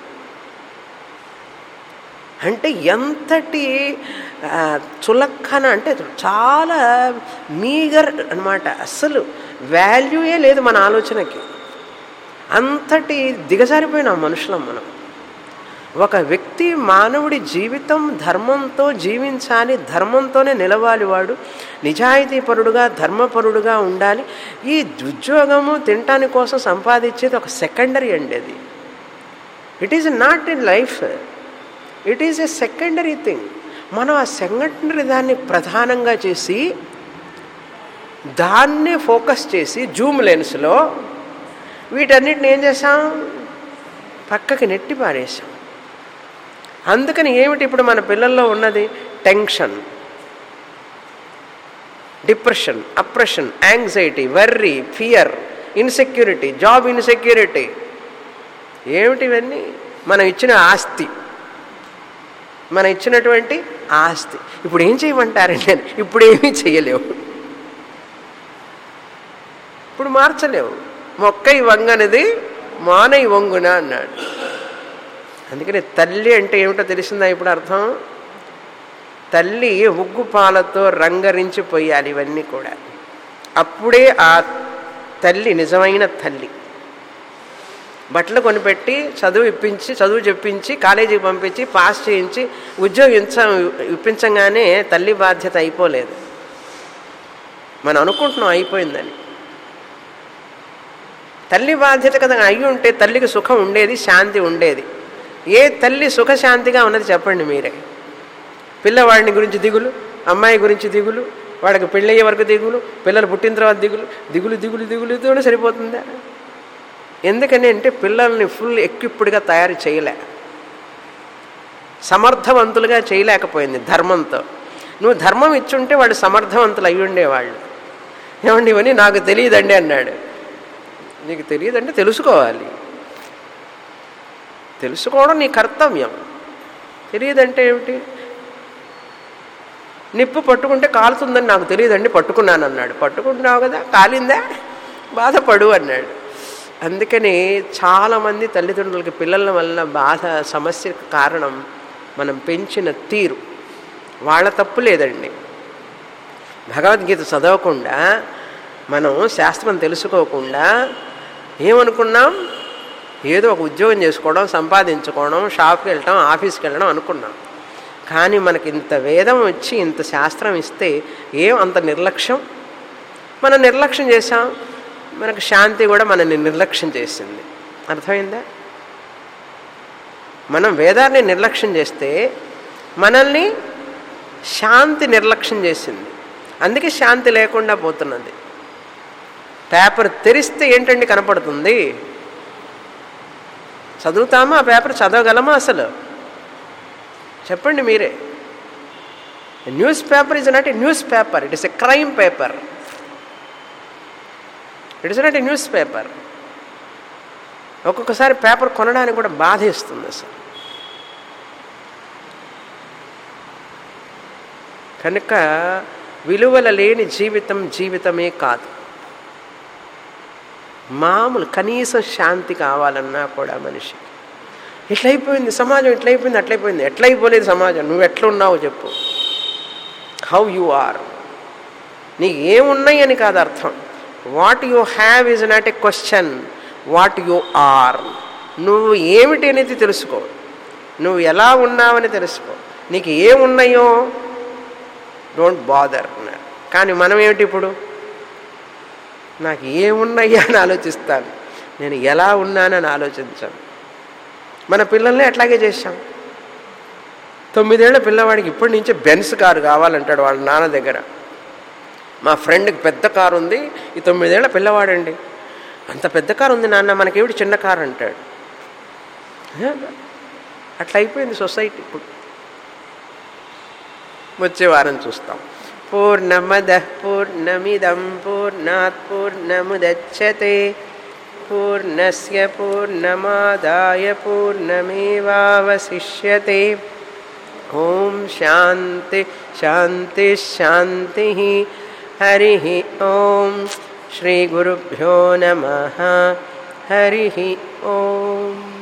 అంటే ఎంతటి చులక్కన, అంటే చాలా మీగర్ అన్నమాట. అస్సలు వాల్యూయే లేదు మన ఆలోచనకి. అంతటి దిగజారిపోయిన మనుషులం మనం. ఒక వ్యక్తి మానవుడి జీవితం ధర్మంతో జీవించాలి, ధర్మంతోనే నిలవాలి, వాడు నిజాయితీపరుడుగా ధర్మపరుడుగా ఉండాలి. ఈ ఉద్యోగము తినటాని కోసం సంపాదించేది ఒక సెకండరీ అండి. అది it is not in life, it is a secondary thing. మనం ఆ సెకండరీ దాన్ని ప్రధానంగా చేసి దాన్నే ఫోకస్ చేసి జూమ్ లెన్స్లో వీటన్నిటిని ఏం చేసాం, పక్కకి నెట్టి పారేసాం. అందుకని ఏమిటి ఇప్పుడు మన పిల్లల్లో ఉన్నది? Tension, depression, oppression, anxiety, worry, fear, insecurity, job insecurity. ఏమిటి ఇవన్నీ? మనం ఇచ్చిన ఆస్తి, మనం ఇచ్చినటువంటి ఆస్తి. ఇప్పుడు ఏం చేయమంటారండి? నేను ఇప్పుడు ఏమీ చేయలేవు, ఇప్పుడు మార్చలేవు. మొక్కై వంగనిది మానై వంగున అన్నాడు. అందుకని తల్లి అంటే ఏమిటో తెలిసిందా ఇప్పుడు అర్థం? తల్లి ఉగ్గు పాలతో రంగరించిపోయాలి ఇవన్నీ కూడా. అప్పుడే ఆ తల్లి నిజమైన తల్లి. బట్టలు కొనిపెట్టి చదువు ఇప్పించి చదువు చెప్పించి కాలేజీకి పంపించి పాస్ చేయించి ఉద్యోగించ ఇప్పించగానే తల్లి బాధ్యత అయిపోలేదు. మనం అనుకుంటున్నాం అయిపోయిందని. తల్లి బాధ్యత కదా అయ్యి ఉంటే తల్లికి సుఖం ఉండేది, శాంతి ఉండేది. ఏ తల్లి సుఖశాంతిగా ఉన్నది చెప్పండి మీరే? పిల్లవాడిని గురించి దిగులు, అమ్మాయి గురించి దిగులు, వాడికి పెళ్ళయ్యే వరకు దిగులు, పిల్లలు పుట్టిన తర్వాత దిగులు, దిగులు దిగులు దిగులు దిగులు సరిపోతుందా? ఎందుకని అంటే పిల్లల్ని ఫుల్ ఎక్విప్డ్గా తయారు చేయలే, సమర్థవంతులుగా చేయలేకపోయింది ధర్మంతో. నువ్వు ధర్మం ఇచ్చుంటే వాళ్ళు సమర్థవంతులు అయ్యి ఉండేవాళ్ళు. ఏమండి ఇవన్నీ నాకు తెలియదండి అన్నాడు. నీకు తెలియదంటే తెలుసుకోవాలి, తెలుసుకోవడం నీ కర్తవ్యం. తెలియదంటే ఏమిటి? నిప్పు పట్టుకుంటే కాలుతుందని నాకు తెలియదండి పట్టుకున్నాను అన్నాడు. పట్టుకుంటున్నావు కదా, కాలిందా, బాధపడు అన్నాడు. అందుకని చాలామంది తల్లిదండ్రులకి పిల్లల వల్ల బాధ సమస్యకు కారణం మనం పెంచిన తీరు. వాళ్ళ తప్పు లేదండి. భగవద్గీత చదవకుండా మనం శాస్త్రం తెలుసుకోకుండా ఏమనుకున్నాం? ఏదో ఒక ఉద్యోగం చేసుకోవడం, సంపాదించుకోవడం, షాప్కి వెళ్ళడం, ఆఫీస్కి వెళ్ళడం అనుకున్నాం. కానీ మనకి ఇంత వేదం వచ్చి ఇంత శాస్త్రం ఇస్తే ఏం అంత నిర్లక్ష్యం? మనం నిర్లక్ష్యం చేసాం. మనకు శాంతి కూడా మనల్ని నిర్లక్ష్యం చేసింది. అర్థమైందా? మనం వేదాన్ని నిర్లక్ష్యం చేస్తే మనల్ని శాంతి నిర్లక్ష్యం చేసింది. అందుకే శాంతి లేకుండా పోతున్నది. పేపర్ తెరిస్తే ఏంటండి కనపడుతుంది? చదువుతామా? ఆ పేపర్ చదవగలమా అసలు? చెప్పండి మీరే. Newspaper is not a newspaper, it is a crime paper. It is not a newspaper. ఒక్కొక్కసారి పేపర్ కొనడానికి కూడా బాధేస్తుంది అసలు. కనుక విలువల లేని జీవితం జీవితమే కాదు. మామూలు కనీసం శాంతి కావాలన్నా కూడా మనిషి ఎట్లయిపోయింది సమాజం, ఎట్లయిపోయింది అట్లయిపోయింది. ఎట్లయిపోలేదు సమాజం, నువ్వు ఎట్లున్నావు చెప్పు. How you are. నీకు ఏమున్నాయి అని కాదు అర్థం. What you have is not a question, what you are. నువ్వు ఏమిటి అనేది తెలుసుకో, నువ్వు ఎలా ఉన్నావని తెలుసుకో. నీకు ఏమున్నాయో డోంట్ బాదర్ అన్నారు. కానీ మనం ఏమిటి ఇప్పుడు? నాకు ఏమున్నాయా అని ఆలోచిస్తాను, నేను ఎలా ఉన్నానని ఆలోచించాను. మన పిల్లల్ని అట్లాగే చేశాం. తొమ్మిదేళ్ల పిల్లవాడికి ఇప్పటి నుంచే బెన్స్ కారు కావాలంటాడు వాళ్ళ నాన్న దగ్గర. మా ఫ్రెండ్కి పెద్ద కారు ఉంది, ఈ తొమ్మిదేళ్ల పిల్లవాడండి అంత పెద్ద కారు ఉంది నాన్న, మనకేమిటి చిన్న కారు అంటాడు. అట్లా అయిపోయింది సొసైటీ. ఇప్పుడు వచ్చే వారం చూస్తాం. పూర్ణమదః పూర్ణమిదం పూర్ణాత్ పూర్ణముదచ్యతే పూర్ణస్య పూర్ణమాదాయ పూర్ణమేవావశిష్యతే. ఓం శాంతి శాంతి శాంతి. హరి ఓం. శ్రీ గురుభ్యో నమః. హరి ఓం.